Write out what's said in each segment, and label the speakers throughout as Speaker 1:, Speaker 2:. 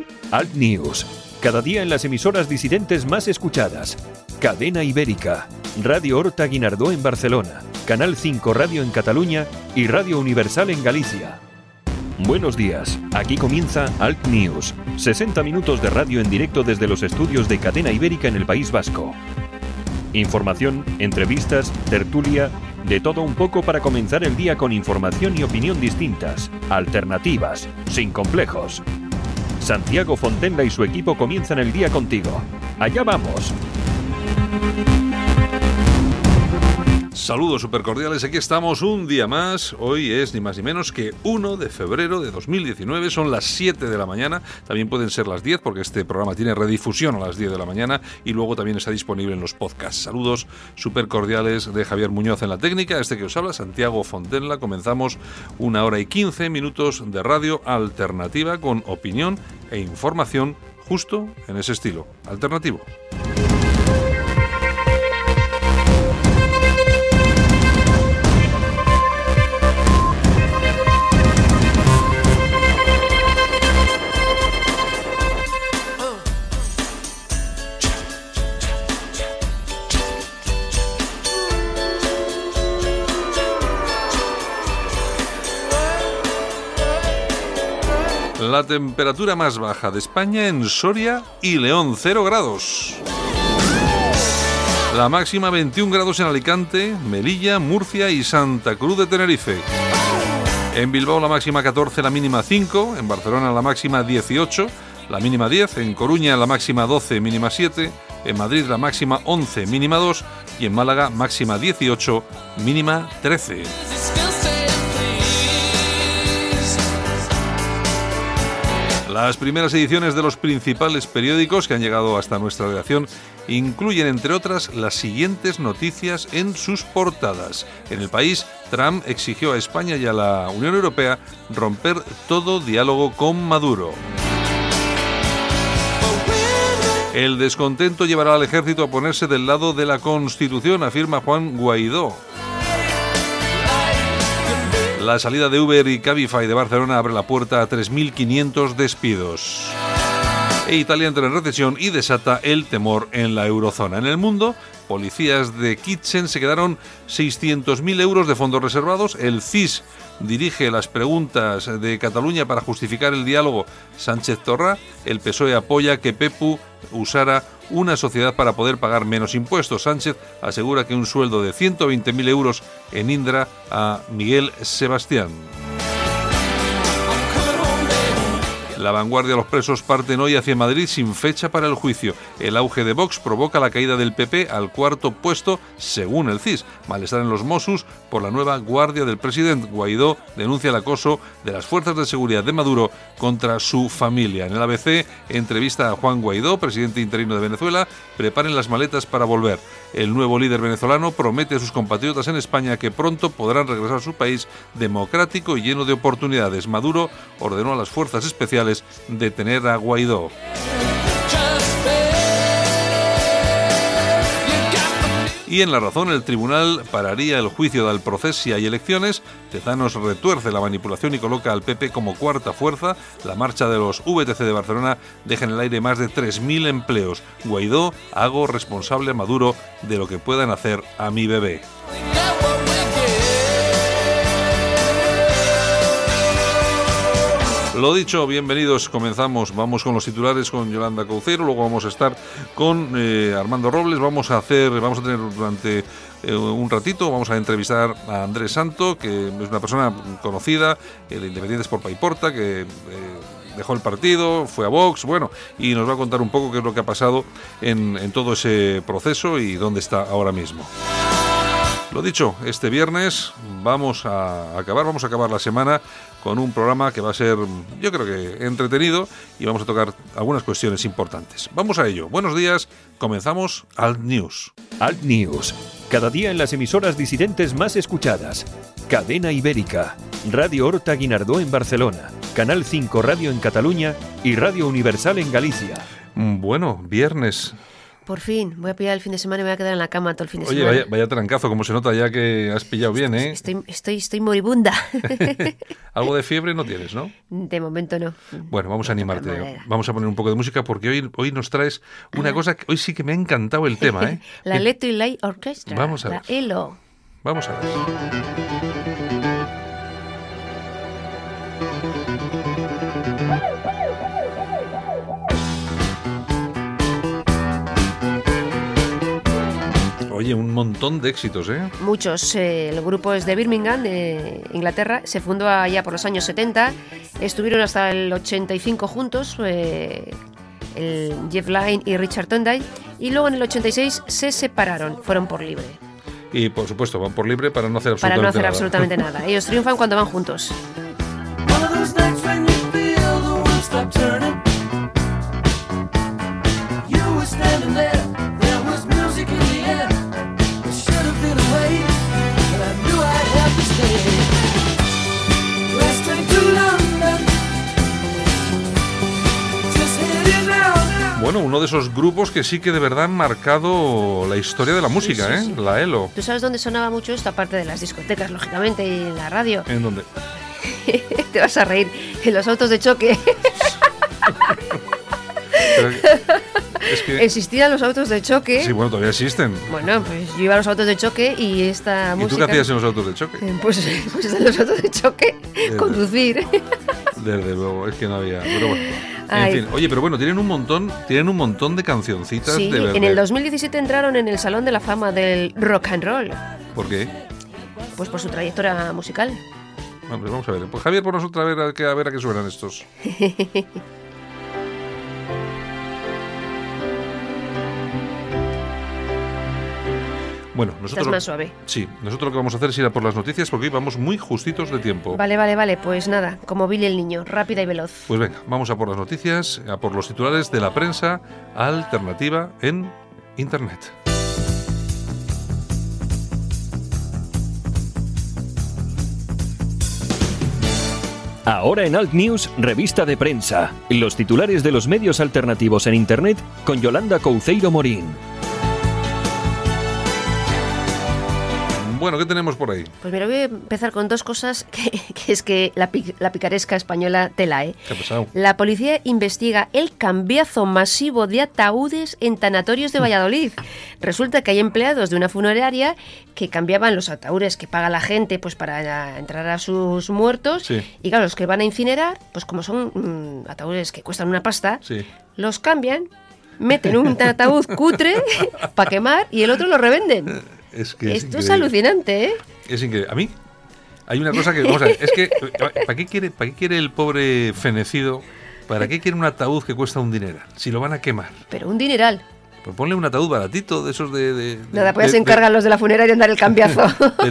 Speaker 1: Alt News, cada día en las emisoras disidentes más escuchadas. Cadena Ibérica, Radio Horta Guinardó en Barcelona, Canal 5 Radio en Cataluña y Radio Universal en Galicia. Buenos días, aquí comienza Alt News, 60 minutos de radio en directo desde los estudios de Cadena Ibérica en el País Vasco. Información, entrevistas, tertulia, de todo un poco para comenzar el día con información y opinión distintas, alternativas, sin complejos. Santiago Fontenla y su equipo comienzan el día contigo. ¡Allá vamos!
Speaker 2: Saludos supercordiales, aquí estamos un día más. Hoy es ni más ni menos que 1 de febrero de 2019, son las 7 de la mañana, también pueden ser las 10 porque este programa tiene redifusión a las 10 de la mañana y luego también está disponible en los podcasts. Saludos supercordiales de Javier Muñoz en la técnica, que os habla, Santiago Fontenla. Comenzamos 1 hora y 15 minutos de radio alternativa con opinión e información justo en ese estilo, alternativo. La temperatura más baja de España en Soria y León, 0 grados. La máxima 21 grados en Alicante, Melilla, Murcia y Santa Cruz de Tenerife. En Bilbao la máxima 14, la mínima 5. En Barcelona la máxima 18, la mínima 10. En Coruña la máxima 12, mínima 7. En Madrid la máxima 11, mínima 2. Y en Málaga máxima 18, mínima 13. Las primeras ediciones de los principales periódicos que han llegado hasta nuestra redacción incluyen, entre otras, las siguientes noticias en sus portadas. En El País, Trump exigió a España y a la Unión Europea romper todo diálogo con Maduro. El descontento llevará al ejército a ponerse del lado de la Constitución, afirma Juan Guaidó. La salida de Uber y Cabify de Barcelona abre la puerta a 3.500 despidos. Italia entra en recesión y desata el temor en la eurozona. En el mundo, policías de Kitchen se quedaron 600.000 euros de fondos reservados. El CIS dirige las preguntas de Cataluña para justificar el diálogo Sánchez-Torra. El PSOE apoya que Pepu usara una sociedad para poder pagar menos impuestos. Sánchez asegura que un sueldo de 120.000 euros en Indra a Miguel Sebastián. La Vanguardia, los presos parten hoy hacia Madrid sin fecha para el juicio. El auge de Vox provoca la caída del PP al 4º puesto, según el CIS. Malestar en los Mossos por la nueva guardia del presidente. Guaidó denuncia el acoso de las fuerzas de seguridad de Maduro contra su familia. En el ABC, entrevista a Juan Guaidó, presidente interino de Venezuela. Preparen las maletas para volver. El nuevo líder venezolano promete a sus compatriotas en España que pronto podrán regresar a su país democrático y lleno de oportunidades. Maduro ordenó a las fuerzas especiales detener a Guaidó. Y en La Razón, el tribunal pararía el juicio de Alprocés si hay elecciones. Tezanos retuerce la manipulación y coloca al PP como cuarta fuerza. La marcha de los VTC de Barcelona deja en el aire más de 3.000 empleos. Guaidó, hago responsable a Maduro de lo que puedan hacer a mi bebé. Lo dicho, bienvenidos, comenzamos, vamos con los titulares con Yolanda Couceiro, luego vamos a estar con Armando Robles, vamos a tener durante un ratito, vamos a entrevistar a Andrés Santo, que es una persona conocida, el Independientes por Paiporta, que dejó el partido, fue a Vox, bueno, y nos va a contar un poco qué es lo que ha pasado en todo ese proceso y dónde está ahora mismo. Lo dicho, este viernes vamos a acabar la semana con un programa que va a ser, yo creo que entretenido, y vamos a tocar algunas cuestiones importantes. Vamos a ello. Buenos días, comenzamos Alt News.
Speaker 1: Alt News, cada día en las emisoras disidentes más escuchadas. Cadena Ibérica, Radio Horta Guinardó en Barcelona, Canal 5 Radio en Cataluña y Radio Universal en Galicia.
Speaker 2: Bueno, viernes.
Speaker 3: Por fin, voy a pillar el fin de semana y me voy a quedar en la cama todo el fin de
Speaker 2: Oye,
Speaker 3: semana.
Speaker 2: vaya trancazo, como se nota ya que has pillado bien, ¿eh?
Speaker 3: Estoy moribunda.
Speaker 2: Algo de fiebre no tienes, ¿no?
Speaker 3: De momento no.
Speaker 2: Bueno, vamos a animarte.
Speaker 3: Madera.
Speaker 2: Vamos a poner un poco de música porque hoy nos traes una cosa que hoy sí que me ha encantado el tema, ¿eh?
Speaker 3: La Electric Light Orchestra.
Speaker 2: Vamos a ver.
Speaker 3: La ELO.
Speaker 2: Vamos a ver. Oye, un montón de éxitos, ¿eh?
Speaker 3: Muchos. El grupo es de Birmingham, de Inglaterra. Se fundó allá por los años 70. Estuvieron hasta el 85 juntos, el Jeff Lynne y Richard Tondale. Y luego en el 86 se separaron. Fueron por libre.
Speaker 2: Y por supuesto, van por libre para no hacer
Speaker 3: Para no hacer
Speaker 2: nada.
Speaker 3: absolutamente nada. Ellos triunfan cuando van juntos.
Speaker 2: Bueno, uno de esos grupos que sí que de verdad han marcado la historia de la música,
Speaker 3: Sí.
Speaker 2: La ELO.
Speaker 3: ¿Tú sabes dónde sonaba mucho esto? Aparte de las discotecas, lógicamente, y en la radio.
Speaker 2: ¿En dónde?
Speaker 3: Te vas a reír. En los autos de choque.
Speaker 2: Pero es que...
Speaker 3: Existían los autos de choque.
Speaker 2: Sí, bueno, todavía existen.
Speaker 3: Bueno, pues yo iba a los autos de choque y esta
Speaker 2: ¿Y
Speaker 3: música...
Speaker 2: tú qué hacías en los autos de choque?
Speaker 3: Pues en los autos de choque, conducir.
Speaker 2: Desde luego, es que no había... Pero bueno,
Speaker 3: Ay.
Speaker 2: en fin. Oye, pero bueno, tienen un montón de cancioncitas
Speaker 3: Sí,
Speaker 2: de verdad.
Speaker 3: en el 2017 entraron en el Salón de la Fama del Rock and Roll.
Speaker 2: ¿Por qué?
Speaker 3: Pues por su trayectoria musical.
Speaker 2: Hombre, vamos a ver. Pues Javier, ponos otra vez a ver a qué suenan estos. Bueno,
Speaker 3: Estás
Speaker 2: nosotros...
Speaker 3: más suave.
Speaker 2: Sí, nosotros lo que vamos a hacer es ir a por las noticias porque hoy vamos muy justitos de tiempo.
Speaker 3: Vale, pues nada, como Billy el niño, rápida y veloz.
Speaker 2: Pues venga, vamos a por las noticias, a por los titulares de la prensa alternativa en Internet.
Speaker 1: Ahora en Alt News, revista de prensa. Los titulares de los medios alternativos en Internet con Yolanda Couceiro Morín.
Speaker 2: Bueno, ¿qué tenemos por ahí?
Speaker 3: Pues mira, voy a empezar con dos cosas que es que la picaresca española tela, ¿eh?
Speaker 2: ¿Qué ha pasado?
Speaker 3: La policía investiga el cambiazo masivo de ataúdes en tanatorios de Valladolid. Resulta que hay empleados de una funeraria que cambiaban los ataúdes que paga la gente pues para entrar a sus muertos.
Speaker 2: Sí.
Speaker 3: Y claro, los que van a incinerar, pues como son ataúdes que cuestan una pasta,
Speaker 2: Sí.
Speaker 3: los cambian, meten un ataúd cutre para quemar y el otro lo revenden. Esto es
Speaker 2: increíble.
Speaker 3: alucinante, ¿eh?
Speaker 2: Es increíble. A mí hay una cosa que, vamos a ver, es que ¿para qué quiere el pobre fenecido? ¿Para qué quiere un ataúd que cuesta un dineral? Si lo van a quemar.
Speaker 3: Pero un dineral.
Speaker 2: Pues ponle un ataúd baratito de esos
Speaker 3: Nada, pues se encargan los de la funeraria en dar el cambiazo.
Speaker 2: de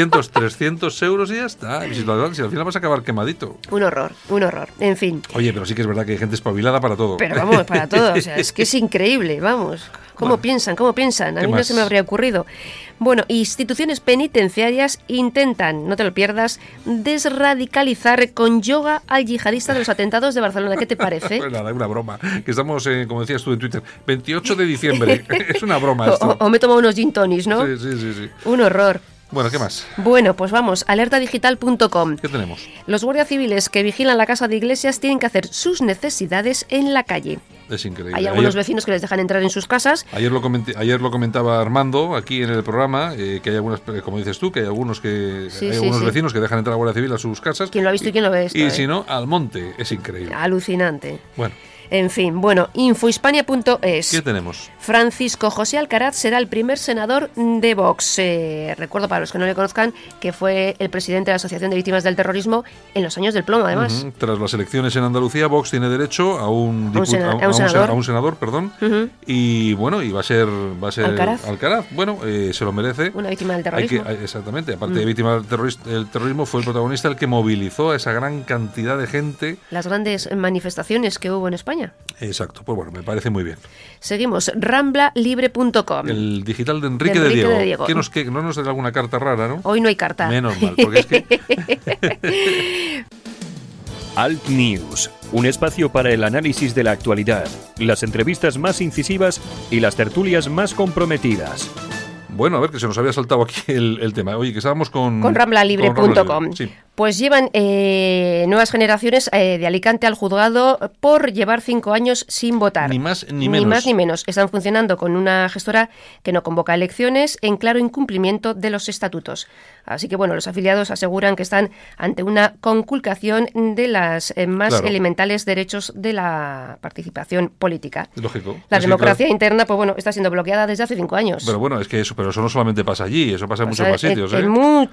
Speaker 2: 300 euros y ya está. Si al final vas a acabar quemadito.
Speaker 3: Un horror. En fin.
Speaker 2: Oye, pero sí que es verdad que hay gente espabilada para todo.
Speaker 3: Pero vamos, para todo. O sea, es que es increíble, vamos. ¿Cómo piensan? A mí no se me habría ocurrido. Bueno, instituciones penitenciarias intentan, no te lo pierdas, desradicalizar con yoga al yihadista de los atentados de Barcelona. ¿Qué te parece?
Speaker 2: Pues nada, una broma. Que estamos, como decías tú en Twitter, 28 de diciembre. Es una broma esto.
Speaker 3: O me tomo unos gin tonics, ¿no?
Speaker 2: Sí.
Speaker 3: Un horror.
Speaker 2: Bueno, ¿qué más?
Speaker 3: Bueno, pues vamos, alertadigital.com.
Speaker 2: ¿Qué tenemos?
Speaker 3: Los guardias civiles que vigilan la casa de Iglesias tienen que hacer sus necesidades en la calle.
Speaker 2: Es increíble.
Speaker 3: Hay algunos vecinos que les dejan entrar en sus casas.
Speaker 2: Ayer lo comentaba Armando aquí en el programa, que hay algunas, como dices tú, que hay algunos vecinos que dejan entrar a la Guardia Civil a sus casas.
Speaker 3: ¿Quién lo ha visto y quién lo ve esto?
Speaker 2: Y si no, al monte. Es increíble.
Speaker 3: Alucinante.
Speaker 2: Bueno.
Speaker 3: En fin, bueno, infohispania.es.
Speaker 2: ¿Qué tenemos?
Speaker 3: Francisco José Alcaraz será el primer senador de Vox. Recuerdo, para los que no le conozcan, que fue el presidente de la Asociación de Víctimas del Terrorismo en los años del plomo, además.
Speaker 2: Tras las elecciones en Andalucía, Vox tiene derecho a un senador. Y bueno, y va a ser Alcaraz. Bueno, se lo merece.
Speaker 3: Una víctima del terrorismo.
Speaker 2: Exactamente. Aparte de víctima del terrorismo, fue el protagonista el que movilizó a esa gran cantidad de gente.
Speaker 3: Las grandes manifestaciones que hubo en España.
Speaker 2: Exacto, pues bueno, me parece muy bien.
Speaker 3: Seguimos, ramblalibre.com.
Speaker 2: El digital de Enrique de Diego. ¿Que no nos da alguna carta rara, no?
Speaker 3: Hoy no hay carta.
Speaker 2: Menos mal, porque es que...
Speaker 1: Alt News, un espacio para el análisis de la actualidad, las entrevistas más incisivas y las tertulias más comprometidas.
Speaker 2: Bueno, a ver, que se nos había saltado aquí el tema. Oye, que estábamos con
Speaker 3: ramblalibre.com.
Speaker 2: Sí.
Speaker 3: Pues llevan nuevas generaciones de Alicante al juzgado por llevar 5 años sin votar.
Speaker 2: Ni más ni menos.
Speaker 3: Ni más ni menos. Están funcionando con una gestora que no convoca elecciones en claro incumplimiento de los estatutos. Así que, bueno, los afiliados aseguran que están ante una conculcación de las más elementales derechos de la participación política.
Speaker 2: Lógico.
Speaker 3: La democracia interna, pues bueno, está siendo bloqueada desde hace 5 años.
Speaker 2: Pero bueno, es que eso no solamente pasa allí, eso pasa en muchos más sitios.
Speaker 3: En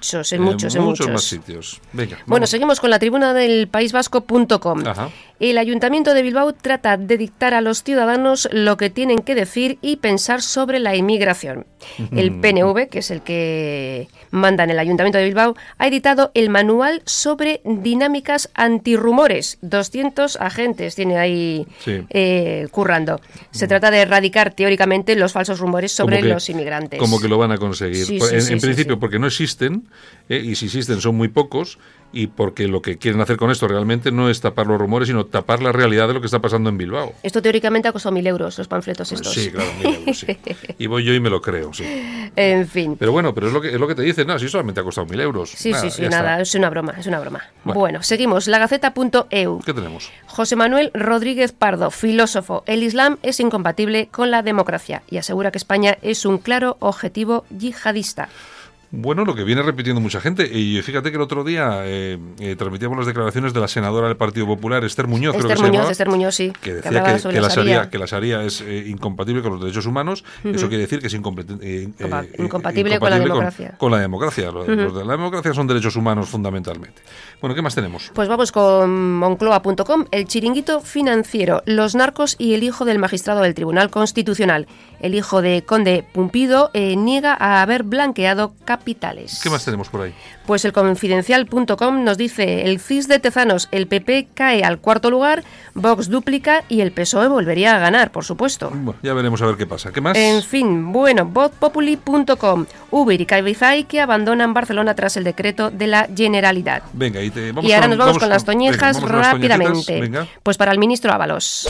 Speaker 3: muchos
Speaker 2: más sitios. Venga,
Speaker 3: bueno, seguimos con la tribuna del paisvasco.com. El Ayuntamiento de Bilbao trata de dictar a los ciudadanos lo que tienen que decir y pensar sobre la inmigración. El PNV, que es el que manda en el Ayuntamiento de Bilbao, ha editado el manual sobre dinámicas antirrumores. 200 agentes tiene ahí currando. Se trata de erradicar teóricamente los falsos rumores sobre los inmigrantes.
Speaker 2: Como que lo van a conseguir. En principio, porque no existen, y si existen son muy pocos, y porque lo que quieren hacer con esto realmente no es tapar los rumores, sino tapar la realidad de lo que está pasando en Bilbao.
Speaker 3: Esto teóricamente ha costado 1.000 euros, los panfletos estos.
Speaker 2: Sí, claro, 1.000 euros, sí. Y voy yo y me lo creo, sí.
Speaker 3: En fin.
Speaker 2: Pero bueno, es lo que te dicen, sí, solamente ha costado 1.000 euros.
Speaker 3: Sí, nada, es una broma. Bueno, seguimos, lagaceta.eu.
Speaker 2: ¿Qué tenemos?
Speaker 3: José Manuel Rodríguez Pardo, filósofo. El Islam es incompatible con la democracia y asegura que España es un claro objetivo yihadista.
Speaker 2: Bueno, lo que viene repitiendo mucha gente. Y fíjate que el otro día transmitíamos las declaraciones de la senadora del Partido Popular, Esther Muñoz,
Speaker 3: Esther Muñoz, sí.
Speaker 2: Que decía que la Sharia es incompatible con los derechos humanos. Eso quiere decir que es
Speaker 3: incompatible con la democracia.
Speaker 2: Con la democracia. Los de la democracia son derechos humanos fundamentalmente. Bueno, ¿qué más tenemos?
Speaker 3: Pues vamos con moncloa.com. El chiringuito financiero, los narcos y el hijo del magistrado del Tribunal Constitucional. El hijo de Conde Pumpido niega a haber blanqueado capitales.
Speaker 2: ¿Qué más tenemos por ahí?
Speaker 3: Pues el confidencial.com nos dice: el CIS de Tezanos, el PP cae al 4º lugar, Vox duplica y el PSOE volvería a ganar, por supuesto.
Speaker 2: Bueno, ya veremos a ver qué pasa. ¿Qué más?
Speaker 3: En fin, bueno, vozpopuli.com. Uber y Cabify que abandonan Barcelona tras el decreto de la Generalidad.
Speaker 2: Venga,
Speaker 3: y ahora nos vamos con las toñejas rápidamente. Pues para el ministro Ábalos,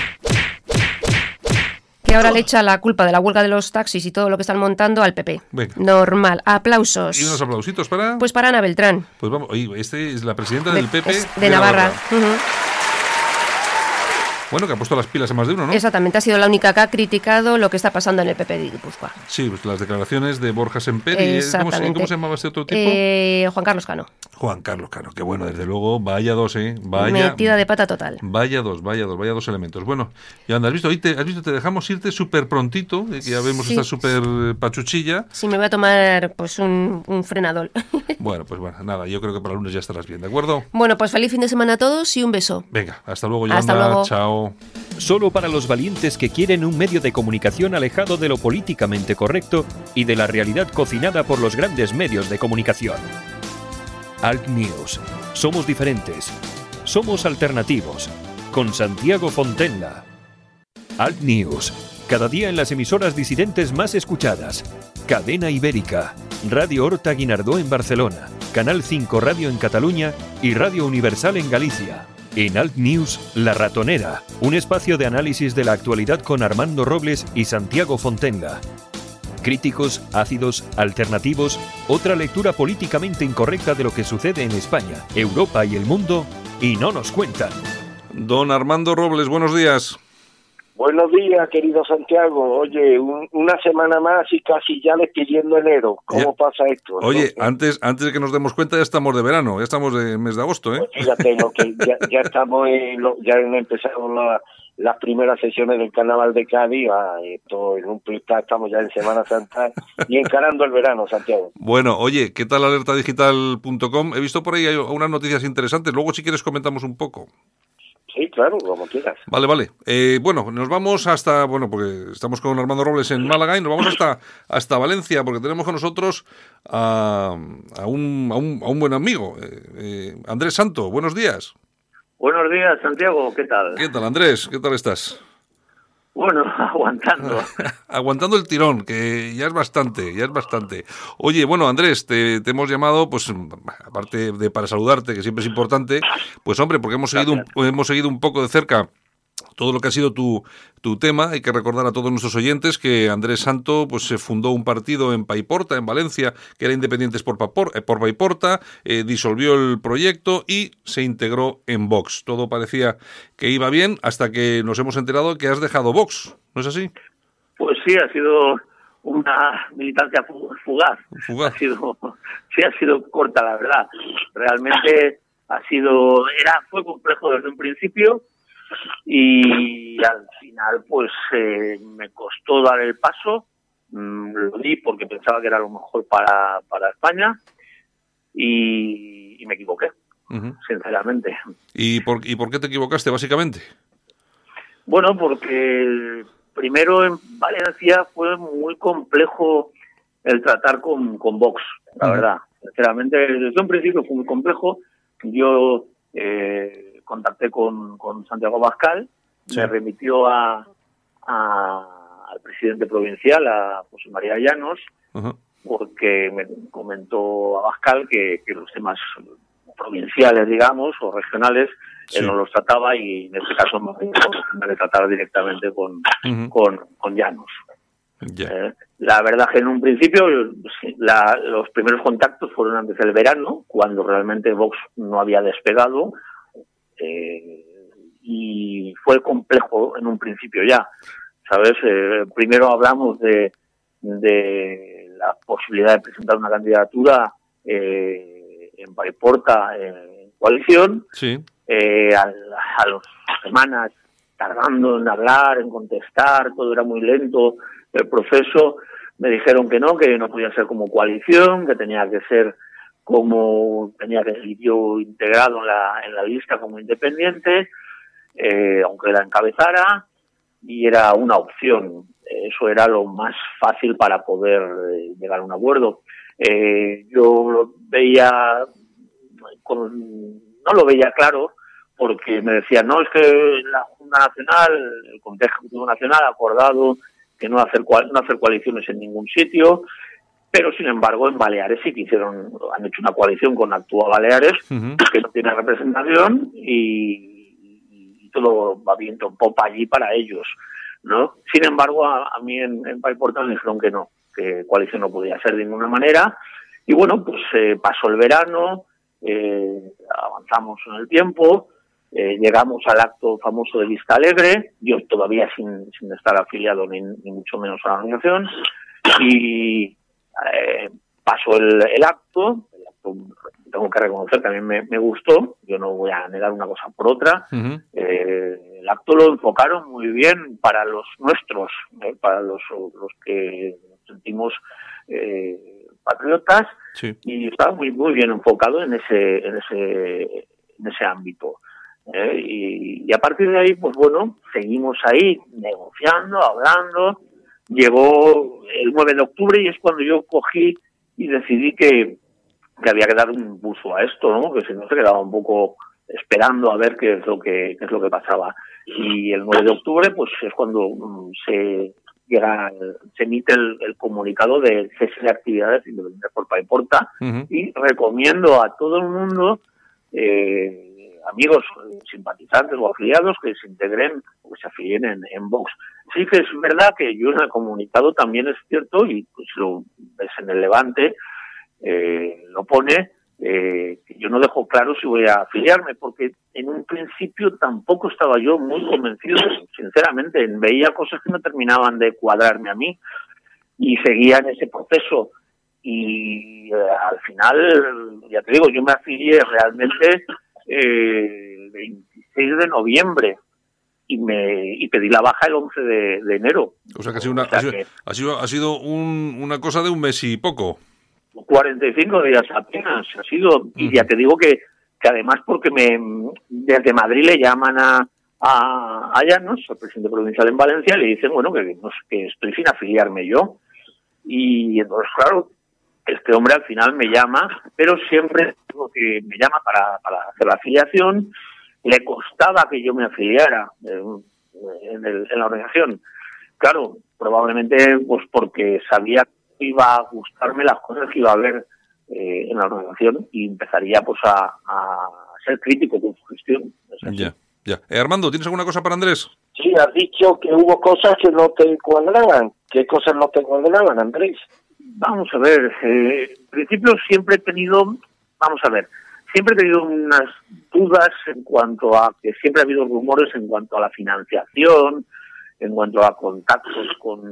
Speaker 3: que ahora le echa la culpa de la huelga de los taxis y todo lo que están montando al PP.
Speaker 2: Venga.
Speaker 3: Normal. Aplausos.
Speaker 2: ¿Y unos aplausitos para?
Speaker 3: Pues para Ana Beltrán.
Speaker 2: Pues vamos, oye, es la presidenta del PP
Speaker 3: de Navarra.
Speaker 2: Bueno, que ha puesto las pilas a más de uno, ¿no?
Speaker 3: Exactamente, ha sido la única que ha criticado lo que está pasando en el PP de Guipúzcoa.
Speaker 2: Sí, pues las declaraciones de Borja Semper y ¿cómo se llamaba este otro tipo?
Speaker 3: Juan Carlos Cano.
Speaker 2: Juan Carlos Cano, que bueno, desde luego, vaya dos,
Speaker 3: metida de pata total.
Speaker 2: Vaya dos elementos. Bueno, Yolanda, has visto, te dejamos irte súper prontito, que ya vemos esta súper pachuchilla.
Speaker 3: Sí, me voy a tomar pues un frenador.
Speaker 2: Bueno, nada, yo creo que para el lunes ya estarás bien, ¿de acuerdo?
Speaker 3: Bueno, pues feliz fin de semana a todos y un beso.
Speaker 2: Venga, hasta luego, Yolanda.
Speaker 3: Hasta luego.
Speaker 2: Chao.
Speaker 1: Solo para los valientes que quieren un medio de comunicación alejado de lo políticamente correcto y de la realidad cocinada por los grandes medios de comunicación. Alt News. Somos diferentes. Somos alternativos. Con Santiago Fontenla. Alt News. Cada día en las emisoras disidentes más escuchadas. Cadena Ibérica. Radio Horta Guinardó en Barcelona. Canal 5 Radio en Cataluña y Radio Universal en Galicia. En Alt News, La Ratonera, un espacio de análisis de la actualidad con Armando Robles y Santiago Fontenla. Críticos, ácidos, alternativos, otra lectura políticamente incorrecta de lo que sucede en España, Europa y el mundo, y no nos cuentan.
Speaker 2: Don Armando Robles, buenos días.
Speaker 4: Buenos días, querido Santiago. Oye, una semana más y casi ya despidiendo enero. ¿Cómo pasa esto?
Speaker 2: Oye, antes de que nos demos cuenta ya estamos de verano, ya estamos de mes de agosto, ¿eh?
Speaker 4: Pues fíjate, ya estamos ya han empezado las primeras sesiones del Carnaval de Cádiz. Esto en un plistá, estamos ya en Semana Santa y encarando el verano, Santiago.
Speaker 2: Bueno, oye, ¿qué tal alertadigital.com? He visto por ahí unas noticias interesantes. Luego, si quieres, comentamos un poco.
Speaker 4: Sí, claro, como quieras.
Speaker 2: Vale. Bueno, nos vamos porque estamos con Armando Robles en Málaga y nos vamos hasta Valencia, porque tenemos con nosotros a un buen amigo, Andrés Santo. Buenos días.
Speaker 5: Buenos días, Santiago, ¿qué tal?
Speaker 2: ¿Qué tal, Andrés? ¿Qué tal estás?
Speaker 5: Bueno, aguantando.
Speaker 2: Aguantando el tirón, que ya es bastante, ya es bastante. Oye, bueno, Andrés, te hemos llamado, pues, aparte de para saludarte, que siempre es importante, pues hombre, porque hemos seguido un poco de cerca todo lo que ha sido tu tema. Hay que recordar a todos nuestros oyentes que Andrés Santo pues se fundó un partido en Paiporta, en Valencia, que era Independientes por Paiporta, disolvió el proyecto y se integró en Vox. Todo parecía que iba bien hasta que nos hemos enterado que has dejado Vox, ¿no es así?
Speaker 5: Pues sí, ha sido una militancia fugaz. Ha sido corta, la verdad. Realmente fue complejo desde un principio. Y al final pues me costó dar el paso, lo di porque pensaba que era lo mejor para España y me equivoqué, sinceramente.
Speaker 2: ¿Y por qué te equivocaste básicamente?
Speaker 5: Bueno, porque primero en Valencia fue muy complejo el tratar con Vox, la verdad. Sinceramente, desde un principio fue muy complejo. Yo contacté con Santiago Abascal, me remitió al presidente provincial, a José María Llanos, porque me comentó Abascal que los temas provinciales, digamos, o regionales, él no los trataba y en este caso me trataba directamente con Llanos.
Speaker 2: Yeah.
Speaker 5: La verdad que en un principio los primeros contactos fueron antes del verano, cuando realmente Vox no había despegado, y fue complejo en un principio ya, ¿sabes? Primero hablamos de la posibilidad de presentar una candidatura en Paiporta en coalición.
Speaker 2: Sí.
Speaker 5: A las semanas tardando en hablar, en contestar, todo era muy lento el proceso. Me dijeron que no podía ser como coalición, que tenía que ser yo integrado en la lista como independiente, aunque la encabezara, y era una opción. Eso era lo más fácil para poder llegar a un acuerdo. Yo lo veía no lo veía claro, porque me decían, no, es que la Junta Nacional, el Comité Ejecutivo Nacional ha acordado que no hacer coaliciones en ningún sitio, pero sin embargo en Baleares sí que han hecho una coalición con Actúa Baleares, que no tiene representación y todo va viento en popa allí para ellos, ¿no? Sin embargo, a mí en Paiporta me dijeron que no, que coalición no podía ser de ninguna manera, y bueno, pues pasó el verano, avanzamos en el tiempo, llegamos al acto famoso de Vista Alegre, yo todavía sin estar afiliado ni mucho menos a la organización, y pasó el acto, tengo que reconocer que a mí me gustó, yo no voy a negar una cosa por otra. El acto lo enfocaron muy bien para los nuestros, para los que nos sentimos patriotas, sí. Y estaba muy bien enfocado en ese ámbito. Y a partir de ahí, pues bueno, seguimos ahí negociando, hablando. Llegó el 9 de octubre y es cuando yo cogí y decidí que había que dar un impulso a esto, ¿no? Que si no se quedaba un poco esperando a ver qué es lo que pasaba. Y el 9 de octubre, pues es cuando se emite el comunicado de cese de actividades independientes por Paiporta, y recomiendo a todo el mundo, amigos, simpatizantes o afiliados, que se integren o que se afilien en Vox. Sí que es verdad que yo en el comunicado también es cierto, y pues lo ves en el Levante, lo pone, que yo no dejo claro si voy a afiliarme, porque en un principio tampoco estaba yo muy convencido, sinceramente, veía cosas que no terminaban de cuadrarme a mí y seguía en ese proceso, y al final, ya te digo, yo me afilié realmente el 26 de noviembre y pedí la baja el 11 de enero.
Speaker 2: O sea que ha sido una cosa de un mes y poco.
Speaker 5: 45 días apenas ha sido, y ya te digo que además porque desde Madrid le llaman a Llanos, al presidente provincial en Valencia, y le dicen, bueno, que estoy sin afiliarme yo. Y entonces, claro, este hombre al final me llama, pero siempre digo que me llama para hacer la afiliación. Le costaba que yo me afiliara, la organización. Claro, probablemente pues porque sabía que iba a gustarme las cosas que iba a ver en la organización y empezaría pues a ser crítico con su gestión.
Speaker 2: Ya. Armando, ¿tienes alguna cosa para Andrés?
Speaker 4: Sí, has dicho que hubo cosas que no te cuadraban. ¿Qué cosas no te cuadraban, Andrés?
Speaker 5: Vamos a ver, en principio siempre he tenido unas dudas en cuanto a que siempre ha habido rumores en cuanto a la financiación, en cuanto a contactos con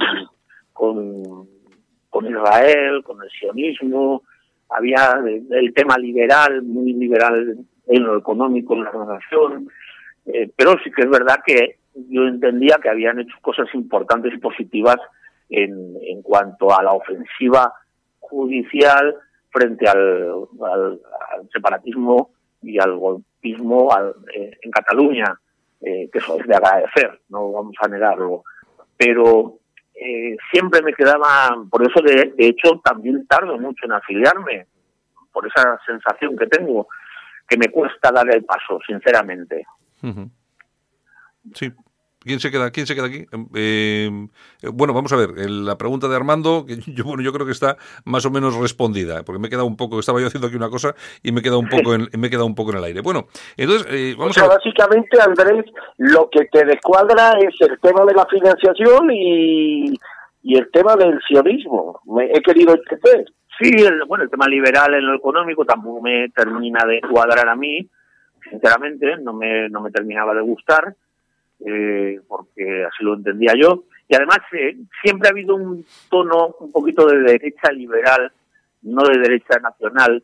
Speaker 5: Israel, con el sionismo. Había el tema liberal, muy liberal en lo económico en la organización, pero sí que es verdad que yo entendía que habían hecho cosas importantes y positivas en cuanto a la ofensiva judicial frente al separatismo y al golpismo en Cataluña, que eso es de agradecer, no vamos a negarlo, pero siempre me quedaba, por eso de hecho también tardo mucho en afiliarme, por esa sensación que tengo, que me cuesta dar el paso, sinceramente.
Speaker 2: Uh-huh. Sí. ¿Quién se queda aquí? Bueno, vamos a ver, la pregunta de Armando, que yo creo que está más o menos respondida, porque me he quedado un poco, estaba yo haciendo aquí una cosa y me he quedado un poco en el aire. Bueno, entonces vamos a ver.
Speaker 4: Básicamente, Andrés, lo que te descuadra es el tema de la financiación y el tema del sionismo. He querido entender.
Speaker 5: Sí, el tema liberal en lo económico tampoco me termina de cuadrar a mí, sinceramente, no me terminaba de gustar. Porque así lo entendía yo, y además siempre ha habido un tono un poquito de derecha liberal, no de derecha nacional.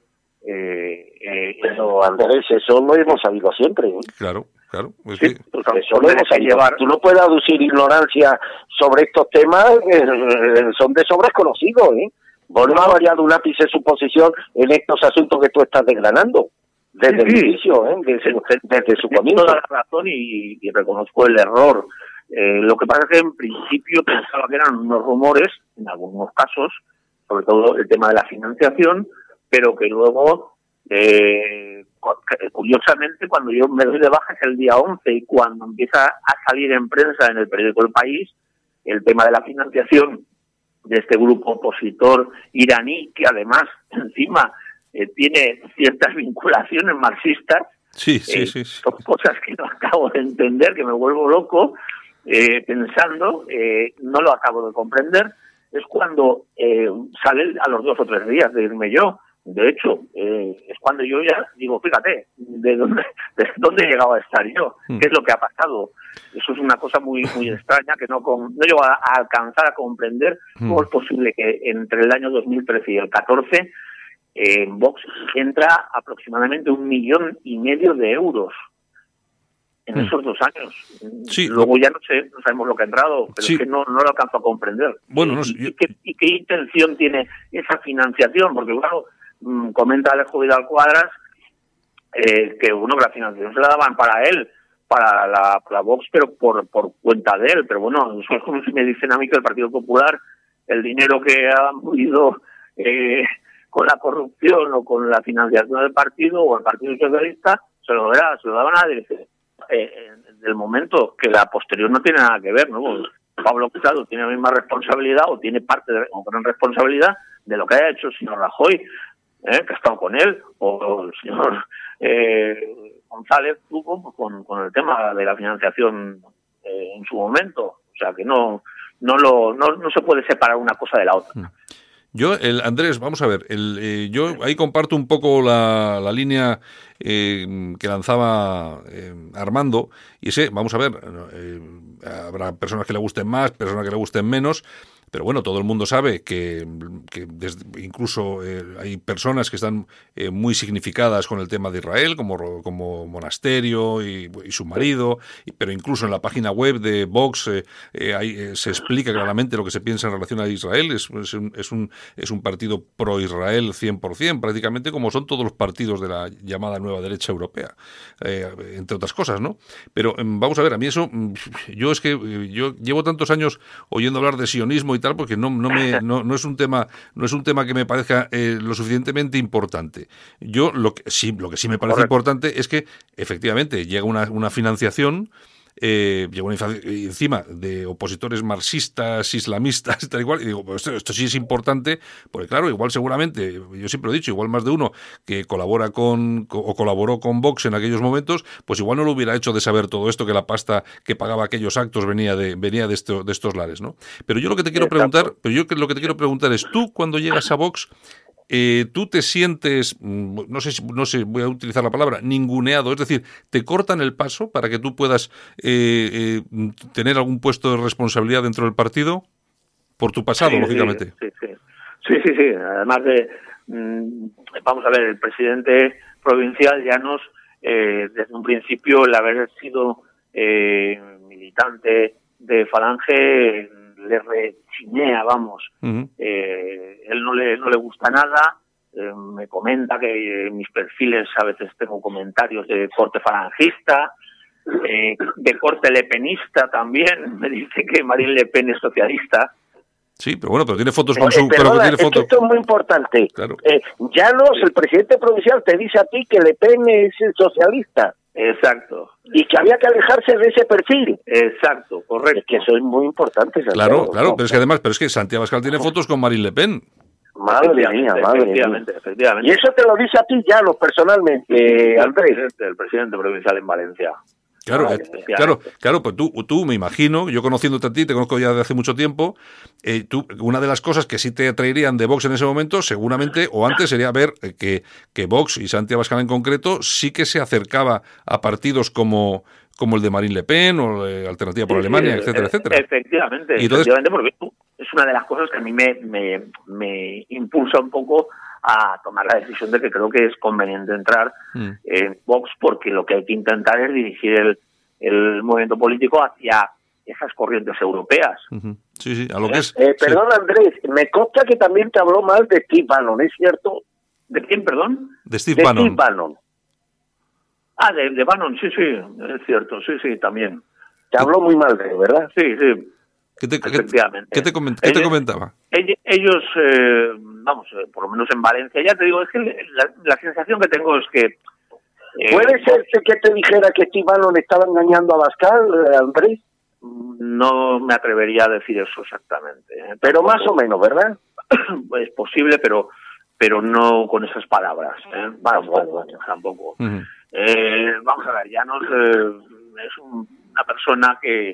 Speaker 4: No, Andrés, eso lo hemos sabido siempre, ¿eh?
Speaker 2: Claro. Es
Speaker 4: sí,
Speaker 2: que...
Speaker 4: eso lo hemos sabido. Tú no puedes aducir ignorancia sobre estos temas, son de sobras conocidos, ¿eh? Vos no has variado un ápice su posición en estos asuntos que tú estás desgranando. Desde el inicio, desde su comienzo.
Speaker 5: Toda la razón y reconozco el error. Lo que pasa es que en principio pensaba que eran unos rumores, en algunos casos, sobre todo el tema de la financiación, pero que luego, curiosamente, cuando yo me doy de baja es el día 11 y cuando empieza a salir en prensa en el periódico El País, el tema de la financiación de este grupo opositor iraní, que además, encima, tiene ciertas vinculaciones marxistas.
Speaker 2: Sí.
Speaker 5: Son cosas que no acabo de entender, que me vuelvo loco pensando, no lo acabo de comprender. Es cuando sale a los 2 o 3 días de irme yo. De hecho, es cuando yo ya digo, fíjate, ¿de dónde llegaba a estar yo? ¿Qué es lo que ha pasado? Eso es una cosa muy muy extraña que no llego a alcanzar a comprender cómo es posible que entre el año 2013 y el 14 en Vox entra aproximadamente 1,5 millones de euros en esos 2 años.
Speaker 2: Sí.
Speaker 5: Luego ya no sabemos lo que ha entrado, pero
Speaker 2: sí.
Speaker 5: Es que no lo alcanzo a comprender.
Speaker 2: Bueno,
Speaker 5: ¿Y qué intención tiene esa financiación? Porque claro, comenta Alejo Vidal Cuadras que la financiación se la daban para él, para la Vox, pero por cuenta de él. Pero bueno, eso es como si me dicen a mí que el Partido Popular, el dinero que ha movido con la corrupción o con la financiación del partido o el Partido Socialista, se lo daban a la dirección del momento, que la posterior no tiene nada que ver, ¿no? Pues Pablo Casado tiene la misma responsabilidad o tiene parte o gran responsabilidad de lo que haya hecho el señor Rajoy, que ha estado con él, o el señor González Lugo con el tema de la financiación en su momento. O sea que no se puede separar una cosa de la otra.
Speaker 2: Yo, Andrés, vamos a ver, yo ahí comparto un poco la línea que lanzaba Armando, y vamos a ver, habrá personas que le gusten más, personas que le gusten menos, pero bueno, todo el mundo sabe que incluso hay personas que están muy significadas con el tema de Israel, como Monasterio y su marido, pero incluso en la página web de Vox se explica claramente lo que se piensa en relación a Israel. Es un partido pro-Israel 100%, prácticamente como son todos los partidos de la llamada nueva derecha europea, entre otras cosas, ¿no? Pero vamos a ver, a mí eso, yo llevo tantos años oyendo hablar de sionismo y tal, porque no es un tema que me parezca lo suficientemente importante. Yo lo que sí me parece importante es que efectivamente llega una financiación llegó encima de opositores marxistas, islamistas, tal y cual, y digo, pues esto sí es importante, porque claro, igual seguramente, yo siempre lo he dicho, igual más de uno que colaboró con Vox en aquellos momentos, pues igual no lo hubiera hecho de saber todo esto, que la pasta que pagaba aquellos actos venía de estos lares, ¿no? Pero yo lo que te quiero preguntar es, tú cuando llegas a Vox, tú te sientes, no sé, voy a utilizar la palabra, ninguneado, es decir, te cortan el paso para que tú puedas tener algún puesto de responsabilidad dentro del partido, por tu pasado, lógicamente.
Speaker 5: Sí. Además vamos a ver, el presidente provincial Llanos, desde un principio, el haber sido militante de Falange, le rechinea, vamos. Uh-huh. Él no le gusta nada, me comenta que en mis perfiles a veces tengo comentarios de corte falangista, de corte lepenista también, me dice que Marine Le Pen es socialista.
Speaker 2: Sí, pero tiene fotos con su...
Speaker 4: Perdona, es que esto es muy importante.
Speaker 2: Claro.
Speaker 4: Llanos, el presidente provincial, te dice a ti que Le Pen es socialista.
Speaker 5: Exacto.
Speaker 4: Y que había que alejarse de ese perfil.
Speaker 5: Exacto, correcto.
Speaker 4: Es que eso es muy importante, Santiago.
Speaker 2: Claro, pero es que Santiago Abascal tiene fotos con Marine Le Pen.
Speaker 4: Madre mía.
Speaker 5: Efectivamente.
Speaker 4: Y eso te lo dice a ti, Llanos, personalmente, Andrés.
Speaker 5: El presidente provincial en Valencia.
Speaker 2: Claro, pues tú me imagino, yo conociéndote a ti, te conozco ya de hace mucho tiempo, tú, una de las cosas que sí te atraerían de Vox en ese momento, seguramente, o antes, sería ver que Vox y Santiago Abascal en concreto sí que se acercaba a partidos como el de Marine Le Pen o Alternativa por Alemania, etcétera.
Speaker 5: Efectivamente, porque es una de las cosas que a mí me impulsa un poco a tomar la decisión de que creo que es conveniente entrar en Vox, porque lo que hay que intentar es dirigir el movimiento político hacia esas corrientes europeas.
Speaker 2: Uh-huh. Sí, a lo que es...
Speaker 4: Perdón, Andrés, me consta que también te habló mal de Steve Bannon, ¿es cierto?
Speaker 5: ¿De quién, perdón?
Speaker 2: De Steve Bannon.
Speaker 5: Ah, de Bannon, sí, es cierto, sí, también.
Speaker 4: Te habló muy mal de él, ¿verdad?
Speaker 5: Sí.
Speaker 2: Efectivamente. ¿Qué te comentaba?
Speaker 5: Ellos, por lo menos en Valencia, ya te digo, es que la sensación que tengo es que...
Speaker 4: ¿Puede ser que te dijera que Steve Bannon estaba engañando a Abascal, Andrés?
Speaker 5: No me atrevería a decir eso exactamente.
Speaker 4: Pero más o menos, ¿verdad?
Speaker 5: Es posible, pero no con esas palabras. Bueno, tampoco. Uh-huh. Vamos a ver, Llanos es una persona que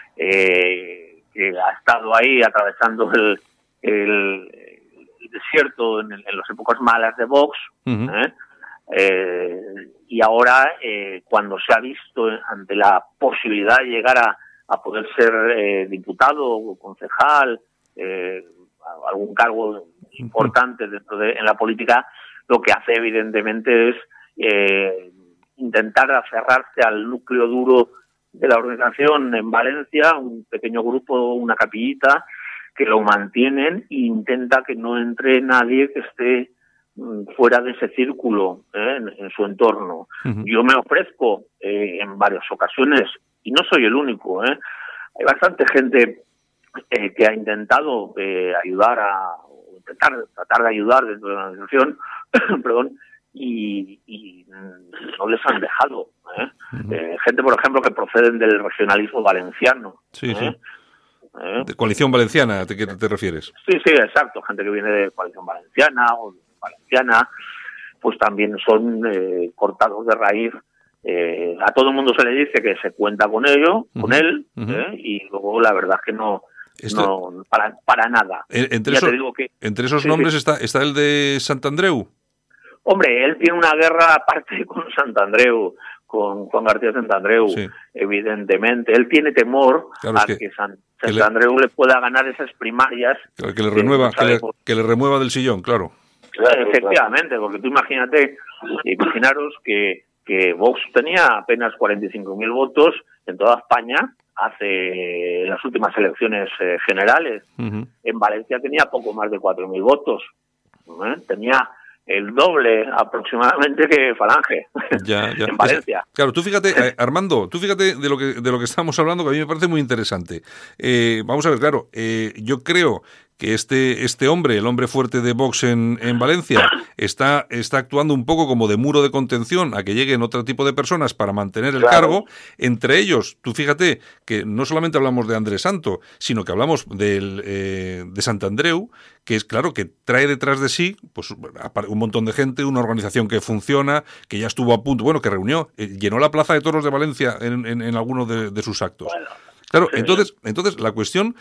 Speaker 5: ha estado ahí atravesando el desierto en las épocas malas de Vox, uh-huh. Y ahora cuando se ha visto ante la posibilidad de llegar a poder ser diputado o concejal, algún cargo importante en la política, lo que hace evidentemente es intentar aferrarse al núcleo duro de la organización en Valencia, un pequeño grupo, una capillita, que lo mantienen e intenta que no entre nadie que esté fuera de ese círculo en su entorno. Uh-huh. Yo me ofrezco en varias ocasiones, y no soy el único, hay bastante gente que ha intentado tratar de ayudar dentro de la organización, perdón, y no les han dejado. Uh-huh. Gente, por ejemplo, que proceden del regionalismo valenciano.
Speaker 2: Sí. ¿De Coalición Valenciana a qué te refieres?
Speaker 5: Sí, exacto. Gente que viene de Coalición Valenciana o de Valenciana, pues también son cortados de raíz. A todo el mundo se le dice que se cuenta con ello, uh-huh. con él, uh-huh. Y luego la verdad es que no para nada.
Speaker 2: Entre esos nombres está el de Santandreu.
Speaker 5: Hombre, él tiene una guerra aparte con Santandreu, con Juan García Santandreu, sí. Evidentemente. Él tiene temor que Santandreu le pueda ganar esas primarias.
Speaker 2: Que le remueva del sillón, claro.
Speaker 5: Efectivamente, porque tú imaginaros que Vox tenía apenas 45.000 votos en toda España hace las últimas elecciones generales. Uh-huh. En Valencia tenía poco más de 4.000 votos. Tenía el doble aproximadamente que Falange en Valencia.
Speaker 2: Claro, tú fíjate, Armando, de lo que estamos hablando, que a mí me parece muy interesante. Vamos a ver, claro, yo creo que este hombre, el hombre fuerte de Vox en Valencia, está actuando un poco como de muro de contención a que lleguen otro tipo de personas para mantener el cargo. Entre ellos, tú fíjate que no solamente hablamos de Andrés Santo, sino que hablamos de Santandreu, que es claro que trae detrás de sí pues un montón de gente, una organización que funciona, que ya estuvo a punto, bueno, que reunió, llenó la Plaza de Toros de Valencia en algunos de sus actos. Bueno. Claro, entonces la cuestión,